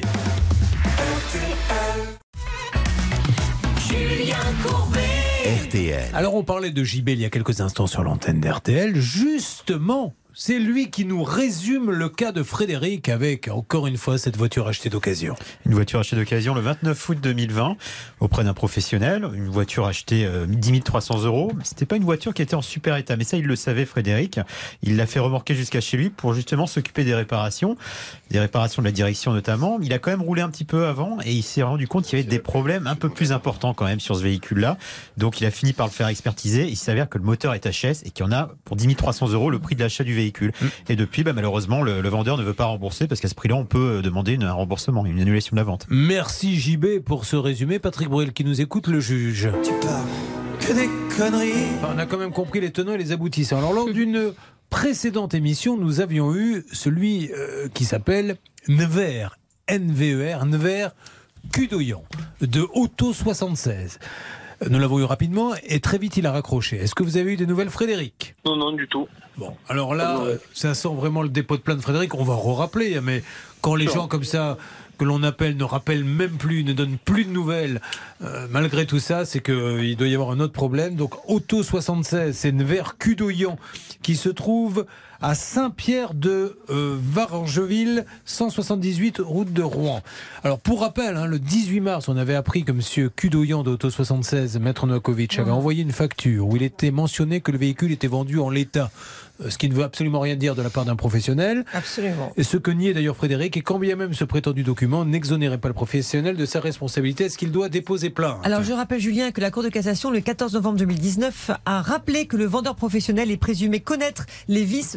Julien Courbet. R T L. Alors on parlait de J B il y a quelques instants sur l'antenne d'R T L. Justement, c'est lui qui nous résume le cas de Frédéric avec, encore une fois, cette voiture achetée d'occasion. Une voiture achetée d'occasion le vingt-neuf août deux mille vingt auprès d'un professionnel. Une voiture achetée euh, dix mille trois cents euros. C'était pas une voiture qui était en super état. Mais ça, il le savait, Frédéric. Il l'a fait remorquer jusqu'à chez lui pour justement s'occuper des réparations. Des réparations de la direction notamment. Il a quand même roulé un petit peu avant et il s'est rendu compte qu'il y avait des problèmes un peu plus importants quand même sur ce véhicule-là. Donc il a fini par le faire expertiser. Il s'avère que le moteur est H S et qu'il y en a pour dix mille trois cents euros le prix de l'achat du véhicule. Mmh. Et depuis, bah, malheureusement, le, le vendeur ne veut pas rembourser parce qu'à ce prix-là, on peut demander une, un remboursement, une annulation de la vente. Merci J B pour ce résumé. Patrick Bruel qui nous écoute, le juge. Tu parles que des conneries. Enfin, on a quand même compris les tenants et les aboutissants. Alors, lors d'une précédente émission, nous avions eu celui euh, qui s'appelle Nver, N V E R, Nver Cudoyan, de Auto soixante-seize. Nous l'avons eu rapidement et très vite il a raccroché. Est-ce que vous avez eu des nouvelles, Frédéric ? Non, non, du tout. Bon, alors là, euh, ça sent vraiment le dépôt de plainte, Frédéric. On va re-rappeler, mais quand les non. gens comme ça que l'on appelle ne rappellent même plus, ne donnent plus de nouvelles, euh, malgré tout ça, c'est qu'il euh, doit y avoir un autre problème. Donc, Auto soixante-seize, c'est Nver Cudoyan qui se trouve à Saint-Pierre de euh, Vargeville, cent soixante-dix-huit route de Rouen. Alors pour rappel, hein, le dix-huit mars, on avait appris que M. Cudoyan d'Auto soixante-seize, Maître Novakovic, avait envoyé une facture où il était mentionné que le véhicule était vendu en l'état. Ce qui ne veut absolument rien dire de la part d'un professionnel. Absolument. Et ce que niait d'ailleurs Frédéric, et quand bien même ce prétendu document n'exonérait pas le professionnel de sa responsabilité, est-ce qu'il doit déposer plainte ? Alors je rappelle, Julien, que la Cour de cassation, le quatorze novembre deux mille dix-neuf, a rappelé que le vendeur professionnel est présumé connaître les vices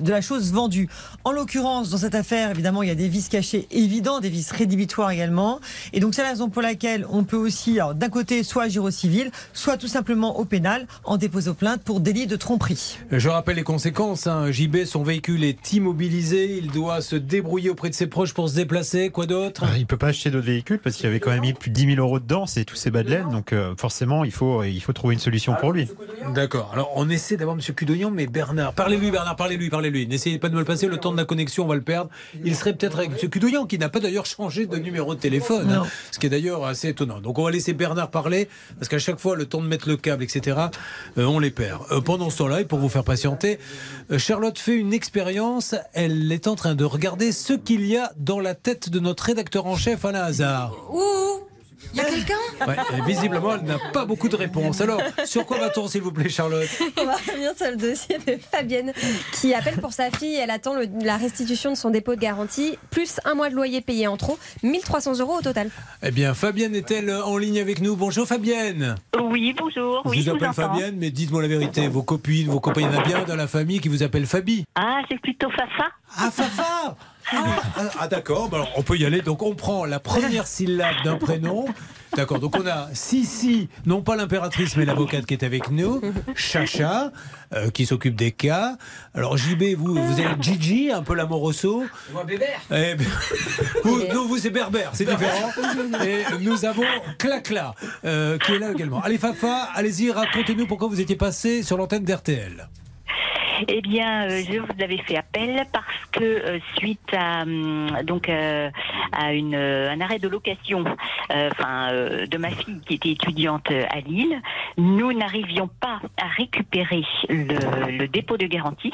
de la chose vendue. En l'occurrence, dans cette affaire, évidemment, il y a des vices cachés évidents, des vices rédhibitoires également. Et donc, c'est la raison pour laquelle on peut aussi, alors, d'un côté, soit agir au civil, soit tout simplement au pénal, en déposant plainte pour délit de tromperie. Je rappelle les conséquences. Hein. J B, son véhicule est immobilisé. Il doit se débrouiller auprès de ses proches pour se déplacer. Quoi d'autre? Il ne peut pas acheter d'autres véhicules parce qu'il y avait quand même mis plus de dix mille euros dedans. C'est tous ces bas de laine. Donc, euh, forcément, il faut, il faut trouver une solution pour lui. D'accord. Alors, on essaie d'avoir M. Cudoyon, mais Bernard. Parlez-lui, Bernard, parlez-lui, parlez-lui. N'essayez pas de me le passer. Le temps de la connexion, on va le perdre. Il serait peut-être avec M. Cudoyon, qui n'a pas d'ailleurs changé de numéro de téléphone. Hein, ce qui est d'ailleurs assez étonnant. Donc, on va laisser Bernard parler parce qu'à chaque fois, le temps de mettre le câble, et cetera, euh, on les perd. Euh, pendant ce temps-là, et pour vous faire patienter, euh, Charlotte fait une expérience. Elle est en train de regarder ce qu'il y a dans la tête de notre rédacteur en chef, Alain Hazard. Ouh, il y a quelqu'un? Ouais, et visiblement, elle n'a pas beaucoup de réponses. Alors, sur quoi va-t-on, s'il vous plaît, Charlotte? On va revenir sur le dossier de Fabienne qui appelle pour sa fille. Elle attend le, la restitution de son dépôt de garantie, plus un mois de loyer payé en trop, mille trois cents euros au total. Eh bien, Fabienne est-elle en ligne avec nous? Bonjour, Fabienne. Oui, bonjour. Je Oui, vous je vous appelle entends. Fabienne, mais dites-moi la vérité. Vos copines, vos copains, il y en a bien dans la famille qui vous appellent Fabi? Ah, c'est plutôt Fafa. Ah, Fafa. Ah, ah, d'accord, bah alors, on peut y aller. Donc on prend la première syllabe d'un prénom. D'accord, donc on a Sissi, non pas l'impératrice mais l'avocate qui est avec nous, Chacha, euh, qui s'occupe des cas. Alors J B, vous, vous êtes Gigi, un peu l'amoroso. Moi, Bébert. Eh bien, vous, non, vous c'est Berbère, c'est différent. Et nous avons Clacla, euh, qui est là également. Allez Fafa, allez-y, racontez-nous pourquoi vous étiez passé sur l'antenne d'R T L. Eh bien, euh, je vous avais fait appel parce que euh, suite à hum, donc euh, à une euh, un arrêt de location, euh, enfin euh, de ma fille qui était étudiante à Lille, nous n'arrivions pas à récupérer le, le dépôt de garantie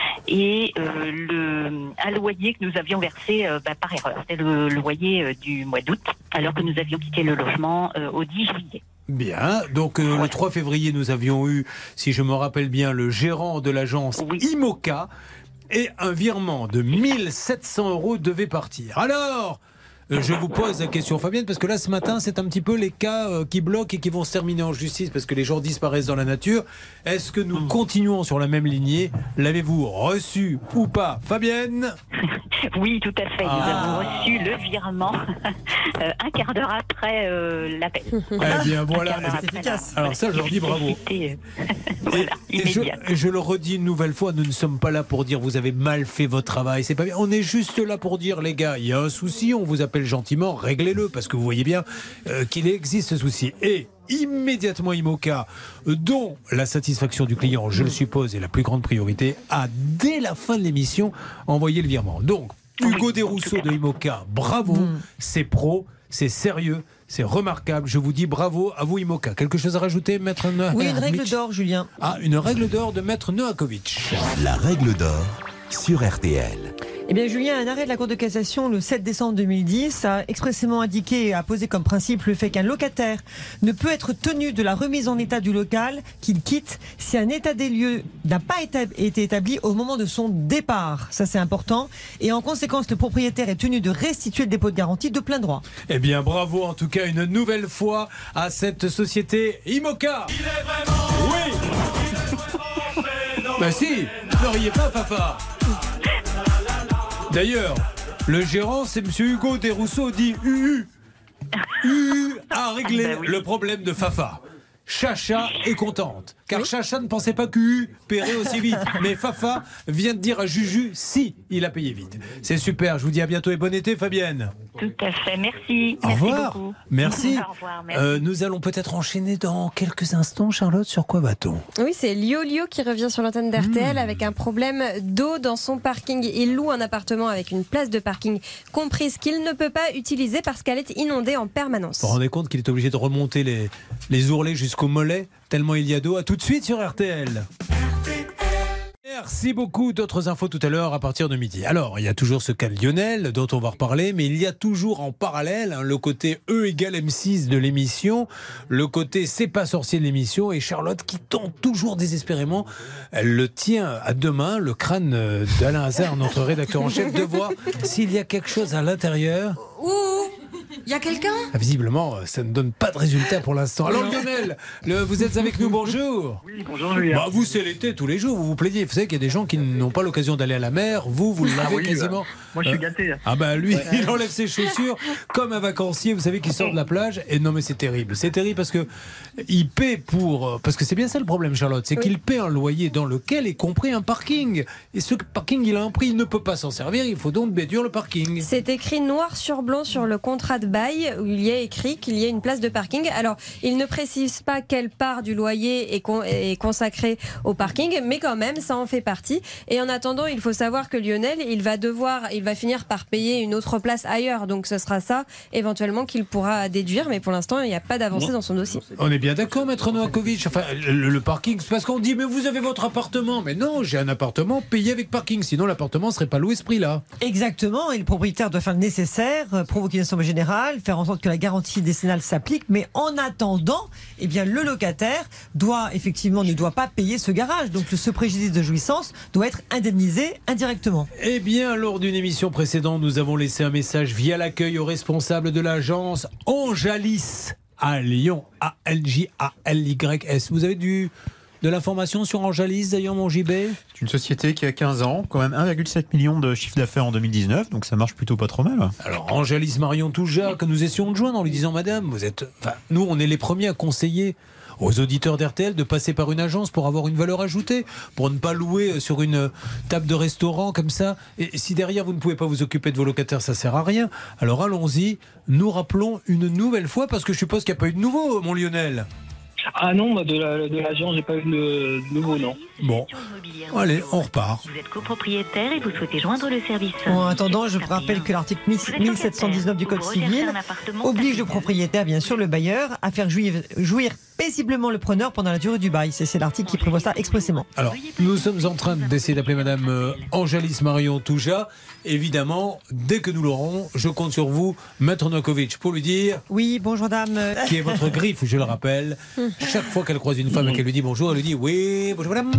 et euh, le un loyer que nous avions versé euh, bah, par erreur. C'était le, le loyer euh, du mois d'août, alors que nous avions quitté le logement euh, au dix juillet. Bien, donc euh, le trois février, nous avions eu, si je me rappelle bien, le gérant de l'agence IMOCA et un virement de mille sept cents euros devait partir. Alors, euh, je vous pose la question, Fabienne, parce que là, ce matin, c'est un petit peu les cas euh, qui bloquent et qui vont se terminer en justice parce que les gens disparaissent dans la nature. Est-ce que nous continuons sur la même lignée? L'avez-vous reçu ou pas, Fabienne? Oui, tout à fait. Nous Ah. avons reçu le virement euh, un quart d'heure après euh, l'appel. Eh bien, voilà. Un quart d'heure après la- Alors ça, je leur dis bravo. C'était, euh, Et je, et je le redis une nouvelle fois, nous ne sommes pas là pour dire vous avez mal fait votre travail. C'est pas bien. On est juste là pour dire les gars, il y a un souci, on vous appelle gentiment, réglez-le parce que vous voyez bien euh, qu'il existe ce souci. Et immédiatement IMOCA, euh, dont la satisfaction du client, je le suppose, est la plus grande priorité, a dès la fin de l'émission envoyé le virement. Donc Hugo Desrousseaux de IMOCA, bravo, c'est pro, c'est sérieux. C'est remarquable. Je vous dis bravo à vous, IMOCA. Quelque chose à rajouter, Maître Noakovic? Oui, une règle d'or, Julien. Ah, une règle d'or de Maître Noakovic. La règle d'or sur R T L. Eh bien, Julien, un arrêt de la Cour de cassation le sept décembre deux mille dix a expressément indiqué et a posé comme principe le fait qu'un locataire ne peut être tenu de la remise en état du local qu'il quitte si un état des lieux n'a pas éta- été établi au moment de son départ. Ça, c'est important. Et en conséquence, le propriétaire est tenu de restituer le dépôt de garantie de plein droit. Eh bien, bravo en tout cas une nouvelle fois à cette société IMOCA. Oui. Bah si, ne riez pas, Fafa. D'ailleurs, le gérant, c'est monsieur Hugo Desrousseaux, dit U U. U U a réglé le problème de Fafa. Chacha est contente, car Chacha ne pensait pas qu'U U paierait aussi vite. Mais Fafa vient de dire à Juju si il a payé vite. C'est super, je vous dis à bientôt et bon été, Fabienne. Tout à fait, merci. Au merci revoir. beaucoup. Merci. Au revoir, merci. Euh, nous allons peut-être enchaîner dans quelques instants, Charlotte. Sur quoi va-t-on? Oui, c'est Lio Lio qui revient sur l'antenne d'R T L Mmh. avec un problème d'eau dans son parking. Il loue un appartement avec une place de parking comprise qu'il ne peut pas utiliser parce qu'elle est inondée en permanence. Vous vous rendez compte qu'il est obligé de remonter les, les ourlets jusqu'au mollet, tellement il y a d'eau. À tout de suite sur R T L. Merci beaucoup. D'autres infos tout à l'heure à partir de midi. Alors, il y a toujours ce cas de Lionel dont on va reparler, mais il y a toujours en parallèle hein, le côté E égale M six de l'émission, le côté C'est pas sorcier de l'émission et Charlotte qui tente toujours désespérément. Elle le tient à deux mains, le crâne d'Alain Hazard, notre rédacteur en chef, de voir s'il y a quelque chose à l'intérieur. Ouh, Il y a quelqu'un? Ah, visiblement, ça ne donne pas de résultat pour l'instant. Alors Lionel, le- vous êtes avec nous, bonjour. Oui, bonjour Julien. Bah, vous, c'est l'été tous les jours, vous vous plaignez. Vous savez qu'il y a des gens qui n'ont pas l'occasion d'aller à la mer. Vous, vous l'avez Ah oui, quasiment. bah, moi, je suis Euh, gâté. Ah bah lui, il enlève ses chaussures comme un vacancier, vous savez, qui sort de la plage. Et non mais c'est terrible. C'est terrible parce que il paie pour... Parce que c'est bien ça le problème, Charlotte. C'est qu'il paie un loyer dans lequel est compris un parking. Et ce parking, il a un prix. Il ne peut pas s'en servir. Il faut donc déduire le parking. C'est écrit noir sur blanc sur le contrat de bail où il y a écrit qu'il y a une place de parking. Alors, il ne précise pas quelle part du loyer est, con- est consacrée au parking, mais quand même, ça en fait partie. Et en attendant, il faut savoir que Lionel, il va devoir, il va finir par payer une autre place ailleurs. Donc, ce sera ça, éventuellement, qu'il pourra déduire. Mais pour l'instant, il n'y a pas d'avancée dans son dossier. On est bien d'accord, maître Novakovic. Enfin, le, le parking, c'est parce qu'on dit, mais vous avez votre appartement. Mais non, j'ai un appartement payé avec parking. Sinon, l'appartement ne serait pas loué ce prix-là. Exactement, et le propriétaire doit faire le nécessaire, euh, provoquer une assemblée générale, faire en sorte que la garantie décennale s'applique, mais en attendant, eh bien, le locataire doit effectivement ne doit pas payer ce garage. Donc ce préjudice de jouissance doit être indemnisé indirectement. Eh bien, lors d'une émission précédente, nous avons laissé un message via l'accueil au responsable de l'agence Angelis à Lyon, A L J A L Y S. Vous avez du... de l'information sur Angelis, d'ailleurs, mon J B? C'est une société qui a quinze ans, quand même un virgule sept million de chiffre d'affaires en deux mille dix-neuf, donc ça marche plutôt pas trop mal. Alors, Angelis Marion Touja, que nous essayons de joindre en lui disant, madame, vous êtes... Enfin, nous, on est les premiers à conseiller aux auditeurs d'R T L de passer par une agence pour avoir une valeur ajoutée, pour ne pas louer sur une table de restaurant comme ça. Et si derrière vous ne pouvez pas vous occuper de vos locataires, ça sert à rien. Alors allons-y, nous rappelons une nouvelle fois, parce que je suppose qu'il n'y a pas eu de nouveau, mon Lionel. Ah non, moi, de la- de l'agence, j'ai pas eu de, de nouveau, non. Bon, allez, on repart. Vous êtes copropriétaire et vous souhaitez joindre le service. En attendant, je vous rappelle que l'article mille sept cent dix-neuf du Code civil oblige le propriétaire, bien sûr, le bailleur, à faire jouir, jouir paisiblement le preneur pendant la durée du bail. C'est c'est l'article qui prévoit ça expressément. Alors, nous sommes en train d'essayer d'appeler madame euh, Angelis Marion Touja. Évidemment, dès que nous l'aurons, je compte sur vous, maître Novakovic, pour lui dire... Oui, bonjour dame. Qui est votre griffe, je le rappelle. Chaque fois qu'elle croise une femme et qu'elle lui dit bonjour, elle lui dit oui, bonjour madame.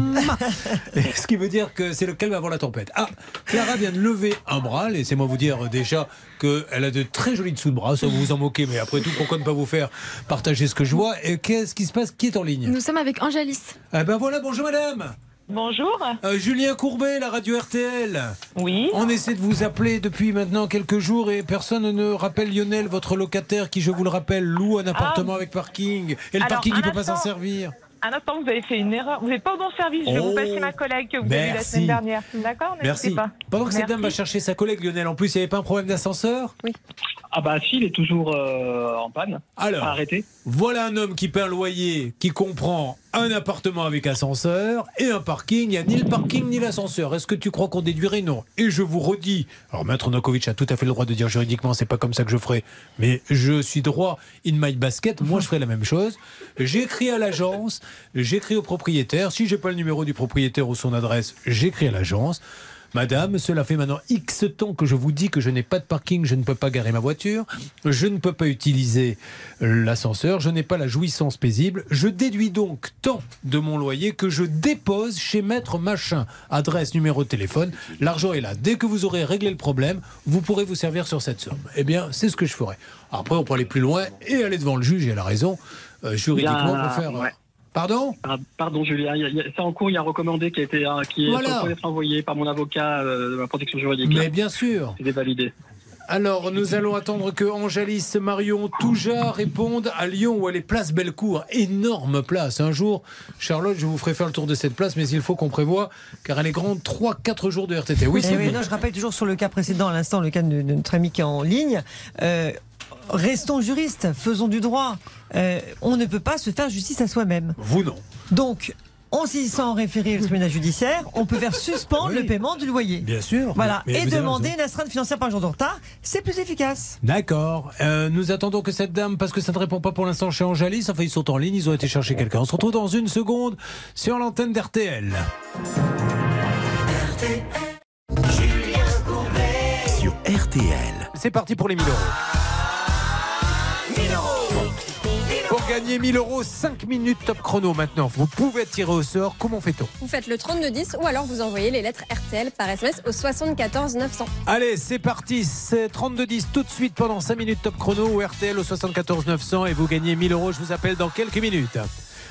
Ce qui veut dire que c'est le calme avant la tempête. Ah, Clara vient de lever un bras. Laissez-moi vous dire déjà qu'elle a de très jolis dessous de bras. Ça, vous vous en moquez, mais après tout, pourquoi ne pas vous faire partager ce que je vois? Et qu'est-ce qui se passe? Qui est en ligne? Nous sommes avec Angelis. Ah ben voilà, bonjour madame. Bonjour. Euh, Julien Courbet, la radio R T L. Oui. On essaie de vous appeler depuis maintenant quelques jours et personne ne rappelle Lionel, votre locataire, qui, je vous le rappelle, loue un appartement Ah. avec parking. Et le Alors, parking, il un ne peut pas s'en instant. servir. Un instant, vous avez fait une erreur. Vous n'êtes pas au bon service. Je vais Oh. vous passer ma collègue que vous avez vue la Merci. semaine dernière. D'accord? N'hésitez Merci. pas. Pendant que cette Merci. dame va chercher sa collègue, Lionel, en plus, il n'y avait pas un problème d'ascenseur? Oui. Ah bah si, il est toujours euh, en panne. Alors, Arrêtez. voilà un homme qui paie un loyer qui comprend un appartement avec ascenseur et un parking. Il n'y a ni le parking ni l'ascenseur. Est-ce que tu crois qu'on déduirait? Non. Et je vous redis, alors maître Novakovic a tout à fait le droit de dire juridiquement, c'est pas comme ça que je ferai, mais je suis droit in my basket, moi je ferai la même chose. J'écris à l'agence, j'écris au propriétaire. Si j'ai pas le numéro du propriétaire ou son adresse, j'écris à l'agence. Madame, cela fait maintenant X temps que je vous dis que je n'ai pas de parking, je ne peux pas garer ma voiture, je ne peux pas utiliser l'ascenseur, je n'ai pas la jouissance paisible. Je déduis donc tant de mon loyer que je dépose chez maître machin. Adresse, numéro de téléphone, l'argent est là. Dès que vous aurez réglé le problème, vous pourrez vous servir sur cette somme. Eh bien, c'est ce que je ferai. Après, on peut aller plus loin et aller devant le juge, et elle a raison, euh, juridiquement, Il y a- pour faire... euh, ouais. Pardon? Ah, pardon Julien, il y a- il y a- c'est en cours, il y a un recommandé qui a été euh, qui est Voilà. sur le point d'être envoyé par mon avocat euh, de la protection juridique. Mais bien sûr. C'est validé. Alors, nous allons attendre que Angelis Marion Touja réponde à Lyon, où elle est place Bellecour. Énorme place. Un jour, Charlotte, je vous ferai faire le tour de cette place, mais il faut qu'on prévoie, car elle est grande, trois quatre jours de R T T. Oui, Eh c'est oui, non, je rappelle toujours sur le cas précédent, à l'instant, le cas de, de notre ami qui est en ligne. Euh, restons juristes, faisons du droit. Euh, on ne peut pas se faire justice à soi-même. Vous non. Donc, on s'y sent référer au tribunal judiciaire, on peut faire suspendre le paiement du loyer. Bien sûr. Voilà, Mais et vous avez demander raison. une astreinte financière par jour de retard, c'est plus efficace. D'accord. Euh, nous attendons que cette dame, parce que ça ne répond pas pour l'instant chez Angelis, enfin ils sont en ligne, ils ont été chercher quelqu'un. On se retrouve dans une seconde sur l'antenne d'R T L. Sur R T L. C'est parti pour les mille euros. Pour gagner gagnez mille euros, cinq minutes top chrono maintenant. Vous pouvez tirer au sort. Comment fait-on? Vous faites le trente-deux dix ou alors vous envoyez les lettres R T L par S M S au soixante-quatorze neuf cents. Allez, c'est parti. C'est trente-deux dix tout de suite pendant cinq minutes top chrono ou R T L au soixante-quatorze neuf cents et vous gagnez mille euros. Je vous appelle dans quelques minutes.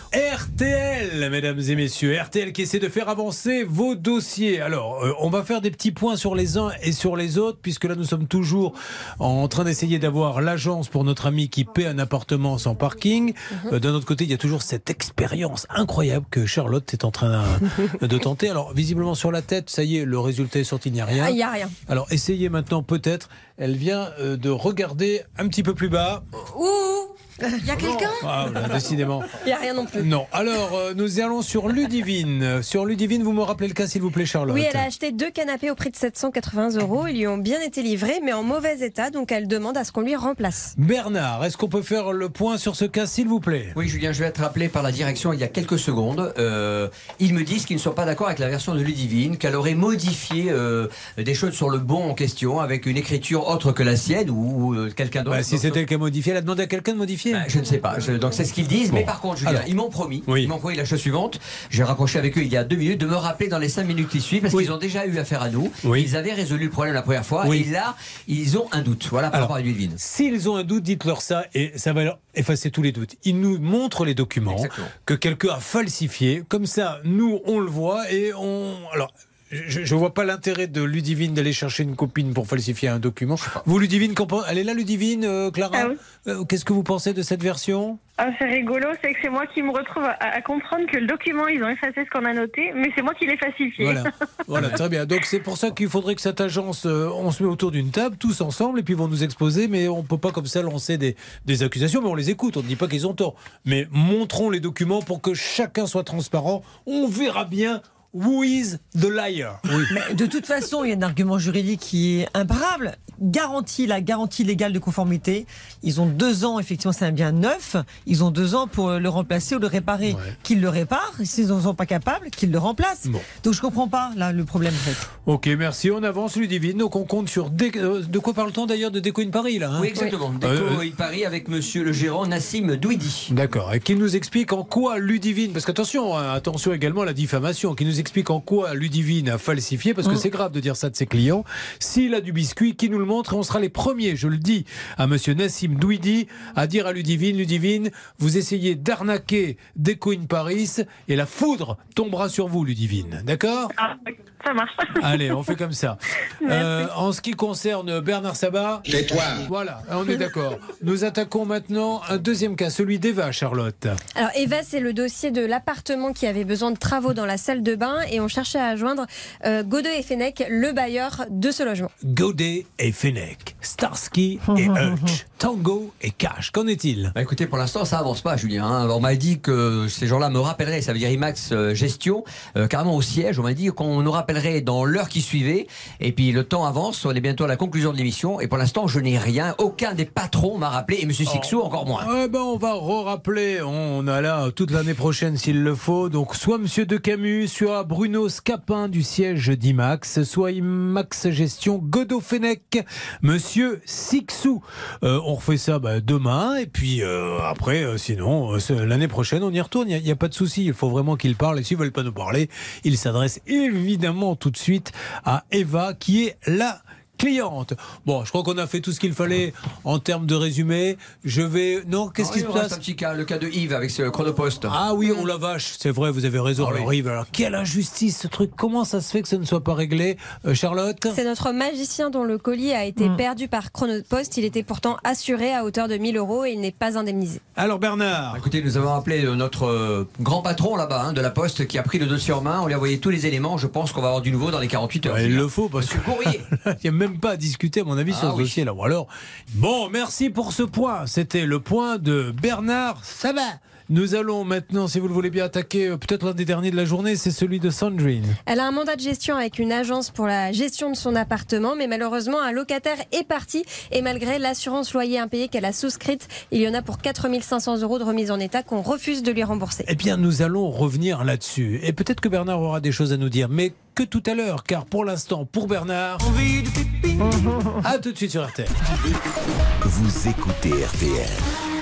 R T L, mesdames et messieurs, R T L qui essaie de faire avancer vos dossiers. Alors, euh, on va faire des petits points sur les uns et sur les autres, puisque là, nous sommes toujours en train d'essayer d'avoir l'agence pour notre ami qui paie un appartement sans parking. Mm-hmm. Euh, d'un autre côté, il y a toujours cette expérience incroyable que Charlotte est en train de, de tenter. Alors, visiblement sur la tête, ça y est, le résultat est sorti, il n'y a rien. Ah, il n'y a rien. Alors, essayez maintenant, peut-être. Elle vient euh, de regarder un petit peu plus bas. Ouh! Il y a quelqu'un? Ah, là, décidément. Il n'y a rien non plus. Non. Alors, euh, nous allons sur Ludivine. Sur Ludivine, vous me rappelez le cas, s'il vous plaît, Charlotte? Oui, elle a acheté deux canapés au prix de sept cent quatre-vingts euros. Ils lui ont bien été livrés, mais en mauvais état. Donc, elle demande à ce qu'on lui remplace. Bernard, est-ce qu'on peut faire le point sur ce cas, s'il vous plaît? Oui, Julien, je vais être rappelé par la direction il y a quelques secondes. Euh, ils me disent qu'ils ne sont pas d'accord avec la version de Ludivine, qu'elle aurait modifié euh, des choses sur le bon en question avec une écriture autre que la sienne ou, ou euh, quelqu'un d'autre. Bah, si c'est elle qui a modifié, elle a demandé à quelqu'un de modifier. Bah, je ne sais pas. Je, donc c'est ce qu'ils disent. Bon. Mais par contre, Julien, alors, ils m'ont promis, oui. ils m'ont promis la chose suivante. J'ai raccroché avec eux il y a deux minutes de me rappeler dans les cinq minutes qui suivent parce oui. qu'ils ont déjà eu affaire à nous. Oui. Ils avaient résolu le problème la première fois oui. et là, ils ont un doute. Voilà par rapport à Ludivine. S'ils ont un doute, dites-leur ça et ça va leur effacer tous les doutes. Ils nous montrent les documents Exactement. que quelqu'un a falsifiés. Comme ça, nous, on le voit et on. Alors. Je ne vois pas l'intérêt de Ludivine d'aller chercher une copine pour falsifier un document. Vous, Ludivine, elle est là, Ludivine, euh, Clara ah oui. euh, Qu'est-ce que vous pensez de cette version? Ah, c'est rigolo, c'est que c'est moi qui me retrouve à, à comprendre que le document, ils ont effacé ce qu'on a noté, mais c'est moi qui l'ai falsifié. Voilà, voilà très bien. Donc c'est pour ça qu'il faudrait que cette agence, euh, on se met autour d'une table, tous ensemble, et puis ils vont nous exposer, mais on ne peut pas comme ça lancer des, des accusations, mais on les écoute, on ne dit pas qu'ils ont tort. Mais montrons les documents pour que chacun soit transparent, on verra bien. Who is the liar? Oui. Mais de toute façon, il y a un argument juridique qui est imparable. Garantie, la garantie légale de conformité. Ils ont deux ans, effectivement, c'est un bien neuf. Ils ont deux ans pour le remplacer ou le réparer. Ouais. Qu'ils le réparent. S'ils n'en sont pas capables, qu'ils le remplacent. Bon. Donc je ne comprends pas là le problème en fait. Ok, merci. On avance, Ludivine. Donc on compte sur. Dé... De quoi parle-t-on d'ailleurs de Déco in Paris là hein? Oui, exactement. Oui. Déco euh... in Paris avec monsieur le gérant Nassim Douidi. D'accord. Et qui nous explique en quoi Ludivine. Parce qu'attention, hein, attention également à la diffamation. Qui nous explique en quoi Ludivine a falsifié, parce que mmh. c'est grave de dire ça de ses clients. S'il a du biscuit, qui nous le montre, et on sera les premiers, je le dis à monsieur Nassim Douidi, à dire à Ludivine, Ludivine, vous essayez d'arnaquer Déco in Paris et la foudre tombera sur vous, Ludivine. D'accord? Ah, ça marche. Allez, on fait comme ça. Euh, en ce qui concerne Bernard Sabat, tais-toi. Voilà, on est d'accord. Nous attaquons maintenant un deuxième cas, celui d'Eva, Charlotte. Alors Eva, c'est le dossier de l'appartement qui avait besoin de travaux dans la salle de bain et on cherchait à joindre euh, Godet et Fenech, le bailleur de ce logement. Godet et Fenech, Starsky et Hutch, Tango et Cash. Qu'en est-il? Bah écoutez, pour l'instant, ça avance pas, Julien. Hein. On m'a dit que ces gens-là me rappelleraient, ça veut dire IMAX euh, Gestion, euh, carrément au siège. On m'a dit qu'on nous rappellerait dans l'heure qui suivait. Et puis le temps avance, on est bientôt à la conclusion de l'émission. Et pour l'instant, je n'ai rien. Aucun des patrons m'a rappelé. Et M. Sixou, oh. encore moins. Eh ben, on va re-rappeler. On a là toute l'année prochaine s'il le faut. Donc, soit M. Decamus, soit Bruno Scapin du siège d'IMAX, soit IMAX Gestion Godot Fenech, Monsieur Sixou. Euh, on refait ça bah, demain. Et puis euh, après, euh, sinon, euh, l'année prochaine, on y retourne. Il n'y a, a pas de souci. Il faut vraiment qu'ils parlent. Et s'ils ne veulent pas nous parler, ils s'adressent évidemment tout de suite à Eva, qui est là. Cliente. Bon, je crois qu'on a fait tout ce qu'il fallait en termes de résumé. Je vais. Non, qu'est-ce qui se passe? Un petit cas, le cas de Yves avec ce chronopost. Ah oui, on la vache, c'est vrai, vous avez raison. Ah, alors, oui. Yves, alors quelle injustice ce truc. Comment ça se fait que ça ne soit pas réglé, euh, Charlotte? C'est notre magicien dont le colis a été mmh. perdu par chronopost. Il était pourtant assuré à hauteur de mille euros et il n'est pas indemnisé. Alors Bernard. Bah, écoutez, nous avons appelé notre euh, grand patron là-bas hein, de la Poste qui a pris le dossier en main. On lui a envoyé tous les éléments. Je pense qu'on va avoir du nouveau dans les quarante-huit heures. Ouais, il le faut parce que il n'y a même pas à discuter. À mon avis, ah, sur ce oui. dossier-là. Ou alors, bon, merci pour ce point. C'était le point de Bernard Sabat. Nous allons maintenant, si vous le voulez bien, attaquer peut-être l'un des derniers de la journée, c'est celui de Sandrine. Elle a un mandat de gestion avec une agence pour la gestion de son appartement, mais malheureusement, un locataire est parti et malgré l'assurance loyer impayé qu'elle a souscrite, il y en a pour quatre mille cinq cents euros de remise en état qu'on refuse de lui rembourser. Eh bien, nous allons revenir là-dessus. Et peut-être que Bernard aura des choses à nous dire, mais que tout à l'heure, car pour l'instant, pour Bernard, à tout de suite sur R T L. Vous écoutez R T L.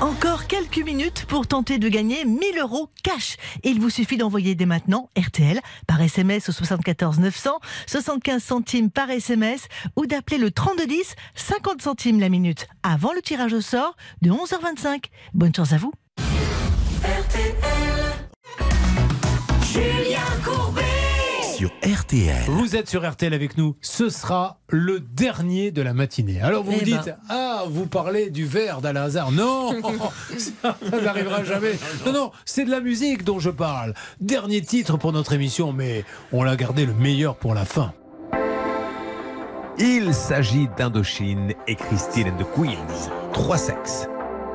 Encore quelques minutes pour tenter de gagner mille euros cash. Il vous suffit d'envoyer dès maintenant R T L par S M S au soixante-quatorze neuf cents, soixante-quinze centimes par S M S ou d'appeler le trente-deux dix, cinquante centimes la minute avant le tirage au sort de onze heures vingt-cinq. Bonne chance à vous. R T L. Julien Courbet. Sur R T L. Vous êtes sur R T L avec nous. Ce sera le dernier de la matinée. Alors vous Eh vous dites, ben. ah, vous parlez du verre d'Alain Hazard. Non, ça, ça n'arrivera jamais. Non, non, c'est de la musique dont je parle. Dernier titre pour notre émission, mais on l'a gardé le meilleur pour la fin. Il s'agit d'Indochine et Christine and the Queens. Trois sexes.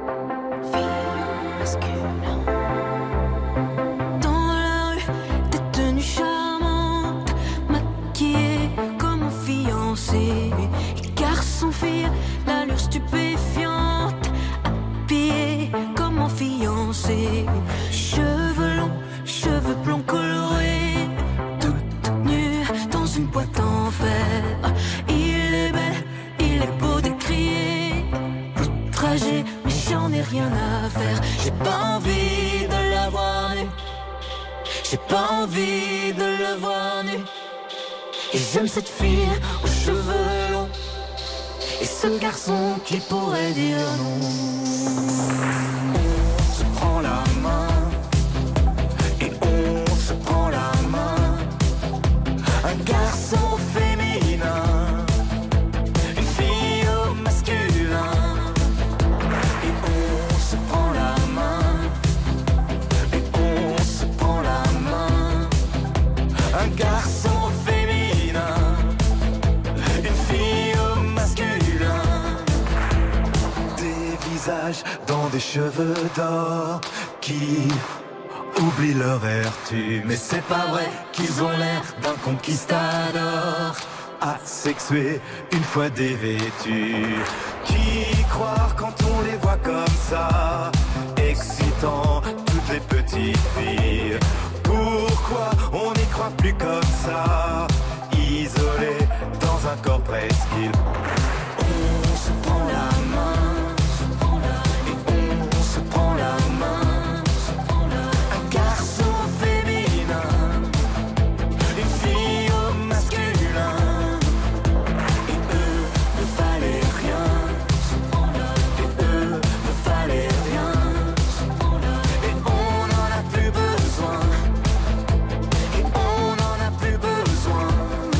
Dans la rue, t'es tenue charmante, maquillée comme un fiancé. Garçon, fille, l'allure stupéfiante, habillée comme un fiancé. Cheveux longs, cheveux blonds colorés, toute nue dans une boîte en fer. Il est bel, il est beau d'écrier, outragé, mais j'en ai rien à faire. J'ai pas envie de la voir nue, j'ai pas envie de le voir nu. Et j'aime cette fille aux cheveux longs, et ce garçon qui pourrait dire non. On se prend la main, et on se prend la main. Un garçon féminin, une fille au masculin. Et on se prend la main, et on se prend la main. Un garçon féminin, une fille au masculin. Des visages dans des cheveux d'or qui oublient leur vertu. Mais c'est pas vrai qu'ils ont l'air d'un conquistador asexué une fois dévêtus. Qui croire quand on les voit comme ça, excitant toutes les petites filles? Pourquoi on n'y croit plus comme ça, isolé dans un corps presqu'île? On se prend la main, et on se prend la main. Un garçon féminin, une fille au masculin. Et eux ne valaient rien, et eux ne valaient rien. Et on n'en a plus besoin, et on n'en a plus besoin.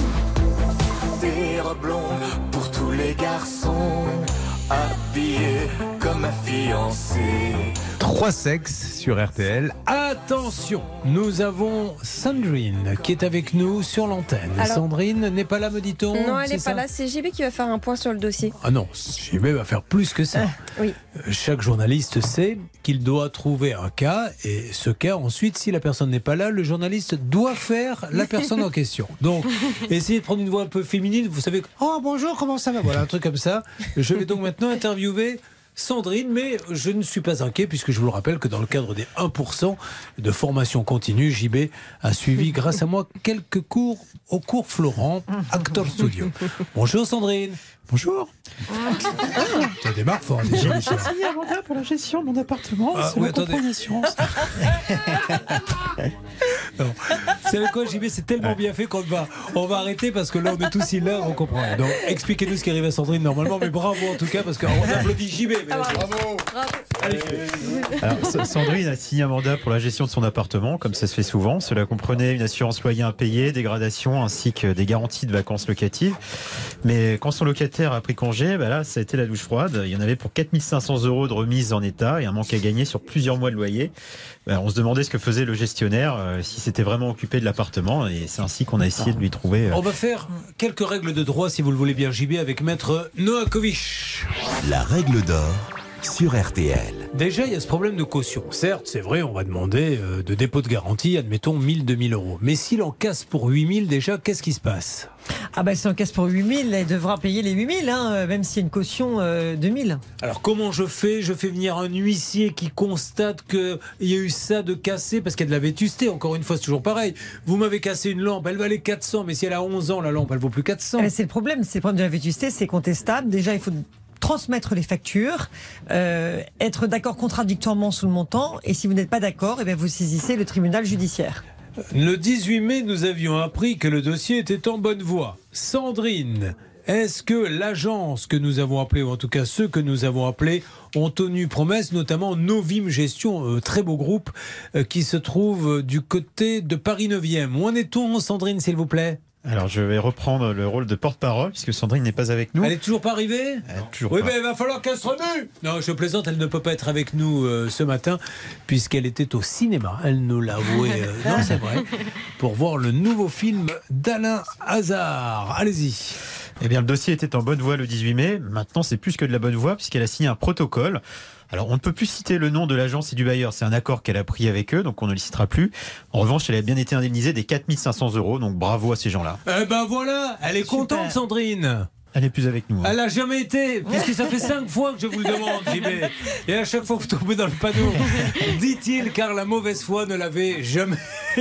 Des robes blondes pour tous les garçons, habillés comme un fiancé. Trois sexes sur R T L. Attention, nous avons Sandrine qui est avec nous sur l'antenne. Alors- Sandrine n'est pas là, me dit-on? Non, elle c'est n'est pas ça là. C'est J B qui va faire un point sur le dossier. Ah non, J B va faire plus que ça. Oui. Euh, Chaque journaliste sait qu'il doit trouver un cas et ce cas, ensuite, si la personne n'est pas là, le journaliste doit faire la personne en question. Donc, essayez de prendre une voix un peu féminine. Vous savez, oh bonjour, comment ça va? Voilà, un truc comme ça. Je vais donc maintenant interviewer Sandrine, mais je ne suis pas inquiet puisque je vous le rappelle que dans le cadre des un pour cent de formation continue, J B a suivi grâce à moi quelques cours au cours Florent, Actor Studio. Bonjour Sandrine. Bonjour. Ça démarre fort déjà. J'ai signé un mandat pour la gestion de mon appartement. Ah, c'est oui, le attendez. contrat d'assurance. Non. Vous savez quoi, J B, c'est tellement bien fait qu'on va, on va arrêter parce que là, on est tous là, on comprend. Donc, expliquez-nous ce qui arrive à Sandrine normalement, mais bravo en tout cas parce qu'on applaudit J B. mesdames. Bravo. Allez, J B. Alors, Sa- Sandrine a signé un mandat pour la gestion de son appartement, comme ça se fait souvent. Cela comprenait une assurance loyer impayée, dégradation, ainsi que des garanties de vacances locatives. Mais quand son locataire a pris congé, bah là, ça a été la douche froide. Il y en avait pour quatre mille cinq cents euros de remise en état et un manque à gagner sur plusieurs mois de loyer. Bah, on se demandait ce que faisait le gestionnaire, euh, si s'était vraiment occupé de l'appartement, et c'est ainsi qu'on a essayé de lui trouver. euh, On va faire quelques règles de droit, si vous le voulez bien, J B, avec maître Noakovic. La règle d'or sur R T L. Déjà, il y a ce problème de caution. Certes, c'est vrai, on va demander euh, de dépôt de garantie, admettons mille, deux mille euros. Mais s'il en casse pour huit mille, déjà, qu'est-ce qui se passe? Ah ben, si on casse pour huit mille, elle devra payer les huit mille, hein, euh, même s'il y a une caution euh, de mille. Alors comment je fais? Je fais venir un huissier qui constate qu'il y a eu ça de cassé parce qu'il y a de la vétusté. Encore une fois, c'est toujours pareil. Vous m'avez cassé une lampe, elle valait quatre cents, mais si elle a onze ans, la lampe, elle vaut plus quatre cents. Eh ben, c'est le problème, c'est le problème de la vétusté, c'est contestable. Déjà, il faut transmettre les factures, euh, être d'accord contradictoirement sur le montant, et si vous n'êtes pas d'accord, eh bien vous saisissez le tribunal judiciaire. Le dix-huit mai, nous avions appris que le dossier était en bonne voie. Sandrine, est-ce que l'agence que nous avons appelée, ou en tout cas ceux que nous avons appelés, ont tenu promesse, notamment Novim Gestion, euh, très beau groupe, euh, qui se trouve du côté de Paris neuvième. Où en est-on, Sandrine, s'il vous plaît ? Alors, je vais reprendre le rôle de porte-parole, puisque Sandrine n'est pas avec nous. Elle est toujours pas arrivée ? Elle est toujours Oui, pas. mais il va falloir qu'elle se remue. Non, je plaisante, elle ne peut pas être avec nous euh, ce matin, puisqu'elle était au cinéma. Elle nous l'a avoué. Euh, non, c'est vrai. Pour voir le nouveau film d'Alain Hazard. Allez-y. Eh bien, le dossier était en bonne voie le dix-huit mai. Maintenant, c'est plus que de la bonne voie, puisqu'elle a signé un protocole. Alors, on ne peut plus citer le nom de l'agence et du bailleur. C'est un accord qu'elle a pris avec eux, donc on ne le citera plus. En revanche, elle a bien été indemnisée des quatre mille cinq cents euros, donc bravo à ces gens-là. Eh ben voilà, elle est Super. contente, Sandrine. Elle n'est plus avec nous. Hein. Elle n'a jamais été, puisque ça fait cinq fois que je vous le demande, J B. Et à chaque fois vous tombez dans le panneau, dit-il, car la mauvaise foi ne l'avait jamais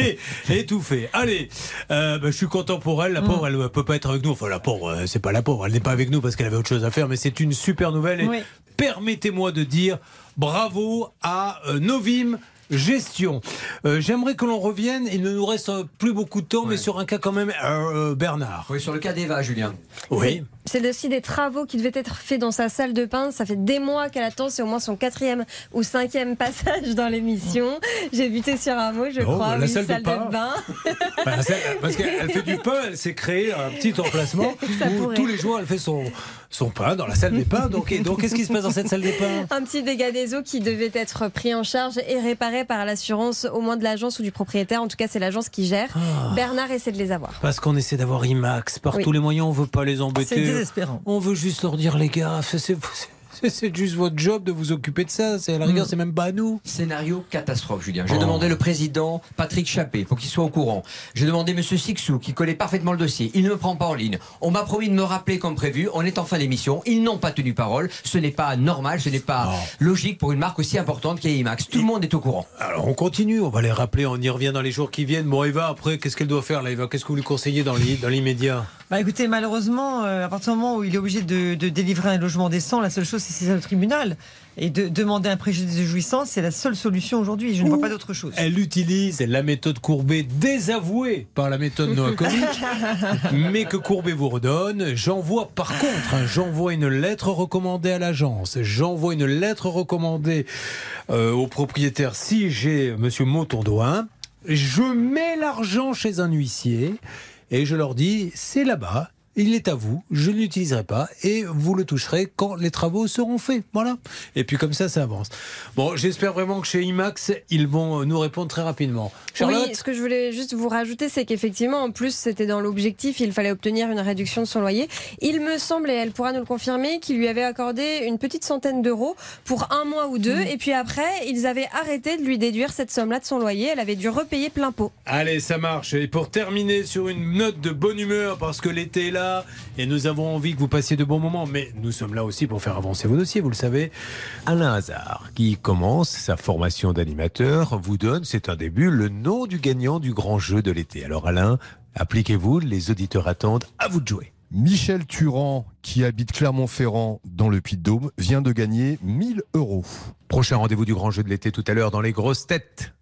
étouffé. Allez, euh, bah, je suis content pour elle. La pauvre, elle ne peut pas être avec nous. Enfin, la pauvre, euh, c'est pas la pauvre. Elle n'est pas avec nous parce qu'elle avait autre chose à faire, mais c'est une super nouvelle. Et Oui. permettez-moi de dire bravo à euh, Novim Gestion. Euh, J'aimerais que l'on revienne, il ne nous reste plus beaucoup de temps, ouais. mais sur un cas quand même, euh, Bernard. Oui, sur le cas d'Eva, Julien. Oui. C'est aussi des travaux qui devaient être faits dans sa salle de bain. Ça fait des mois qu'elle attend. C'est au moins son quatrième ou cinquième passage dans l'émission. J'ai buté sur un mot, je oh, crois. La oui, salle, salle de, pain. de bain. Bah, parce qu'elle fait du pain, elle s'est créée un petit emplacement Ça où pourrait. tous les jours elle fait son, son pain dans la salle des pains. Donc, et donc qu'est-ce qui se passe dans cette salle des pains? Un petit dégât des eaux qui devait être pris en charge et réparé par l'assurance, au moins de l'agence ou du propriétaire. En tout cas, c'est l'agence qui gère. Ah. Bernard essaie de les avoir. Parce qu'on essaie d'avoir IMAX par Oui. tous les moyens, on veut pas les embêter. C'est désespérant. On veut juste leur dire, les gars, c'est, c'est, c'est, c'est juste votre job de vous occuper de ça. C'est à la rigueur, Mm. c'est même pas à nous. Scénario catastrophe, Julien. J'ai Oh. demandé le président Patrick Chappé pour qu'il soit au courant. J'ai demandé Monsieur Sixou qui connaît parfaitement le dossier. Il ne me prend pas en ligne. On m'a promis de me rappeler comme prévu. On est en fin d'émission. Ils n'ont pas tenu parole. Ce n'est pas normal. Ce n'est pas Oh. logique pour une marque aussi importante qu'est IMAX. Tout le monde est au courant. Alors on continue, on va les rappeler, on y revient dans les jours qui viennent. Bon, Eva, après, qu'est-ce qu'elle doit faire là, Eva? Qu'est-ce que vous lui conseillez dans l'i- dans l'immédiat? Bah écoutez, malheureusement, euh, à partir du moment où il est obligé de, de délivrer un logement décent, la seule chose c'est saisir le tribunal. Et de demander un préjudice de jouissance, c'est la seule solution aujourd'hui. Je ne vois pas d'autre chose. Elle utilise la méthode Courbet, désavouée par la méthode Novakovic, mais que Courbet vous redonne. J'envoie par contre, hein, j'envoie une lettre recommandée à l'agence. J'envoie une lettre recommandée euh, au propriétaire si j'ai Monsieur Motondoin. Je mets l'argent chez un huissier et je leur dis, c'est là-bas. Il est à vous, je ne l'utiliserai pas et vous le toucherez quand les travaux seront faits. Voilà. Et puis comme ça, ça avance. Bon, j'espère vraiment que chez IMAX, ils vont nous répondre très rapidement. Charlotte ? Oui, ce que je voulais juste vous rajouter, c'est qu'effectivement, en plus, c'était dans l'objectif, il fallait obtenir une réduction de son loyer. Il me semble, et elle pourra nous le confirmer, qu'il lui avait accordé une petite centaine d'euros pour un mois ou deux. Mmh. Et puis après, ils avaient arrêté de lui déduire cette somme-là de son loyer. Elle avait dû repayer plein pot. Allez, ça marche. Et pour terminer sur une note de bonne humeur, parce que l'été est là, et nous avons envie que vous passiez de bons moments, mais nous sommes là aussi pour faire avancer vos dossiers, vous le savez. Alain Hazard, qui commence sa formation d'animateur, vous donne, c'est un début, le nom du gagnant du grand jeu de l'été. Alors Alain, appliquez-vous, les auditeurs attendent, à vous de jouer. Michel Turan, qui habite Clermont-Ferrand dans le Puy-de-Dôme, vient de gagner mille euros. Prochain rendez-vous du grand jeu de l'été tout à l'heure dans les grosses têtes.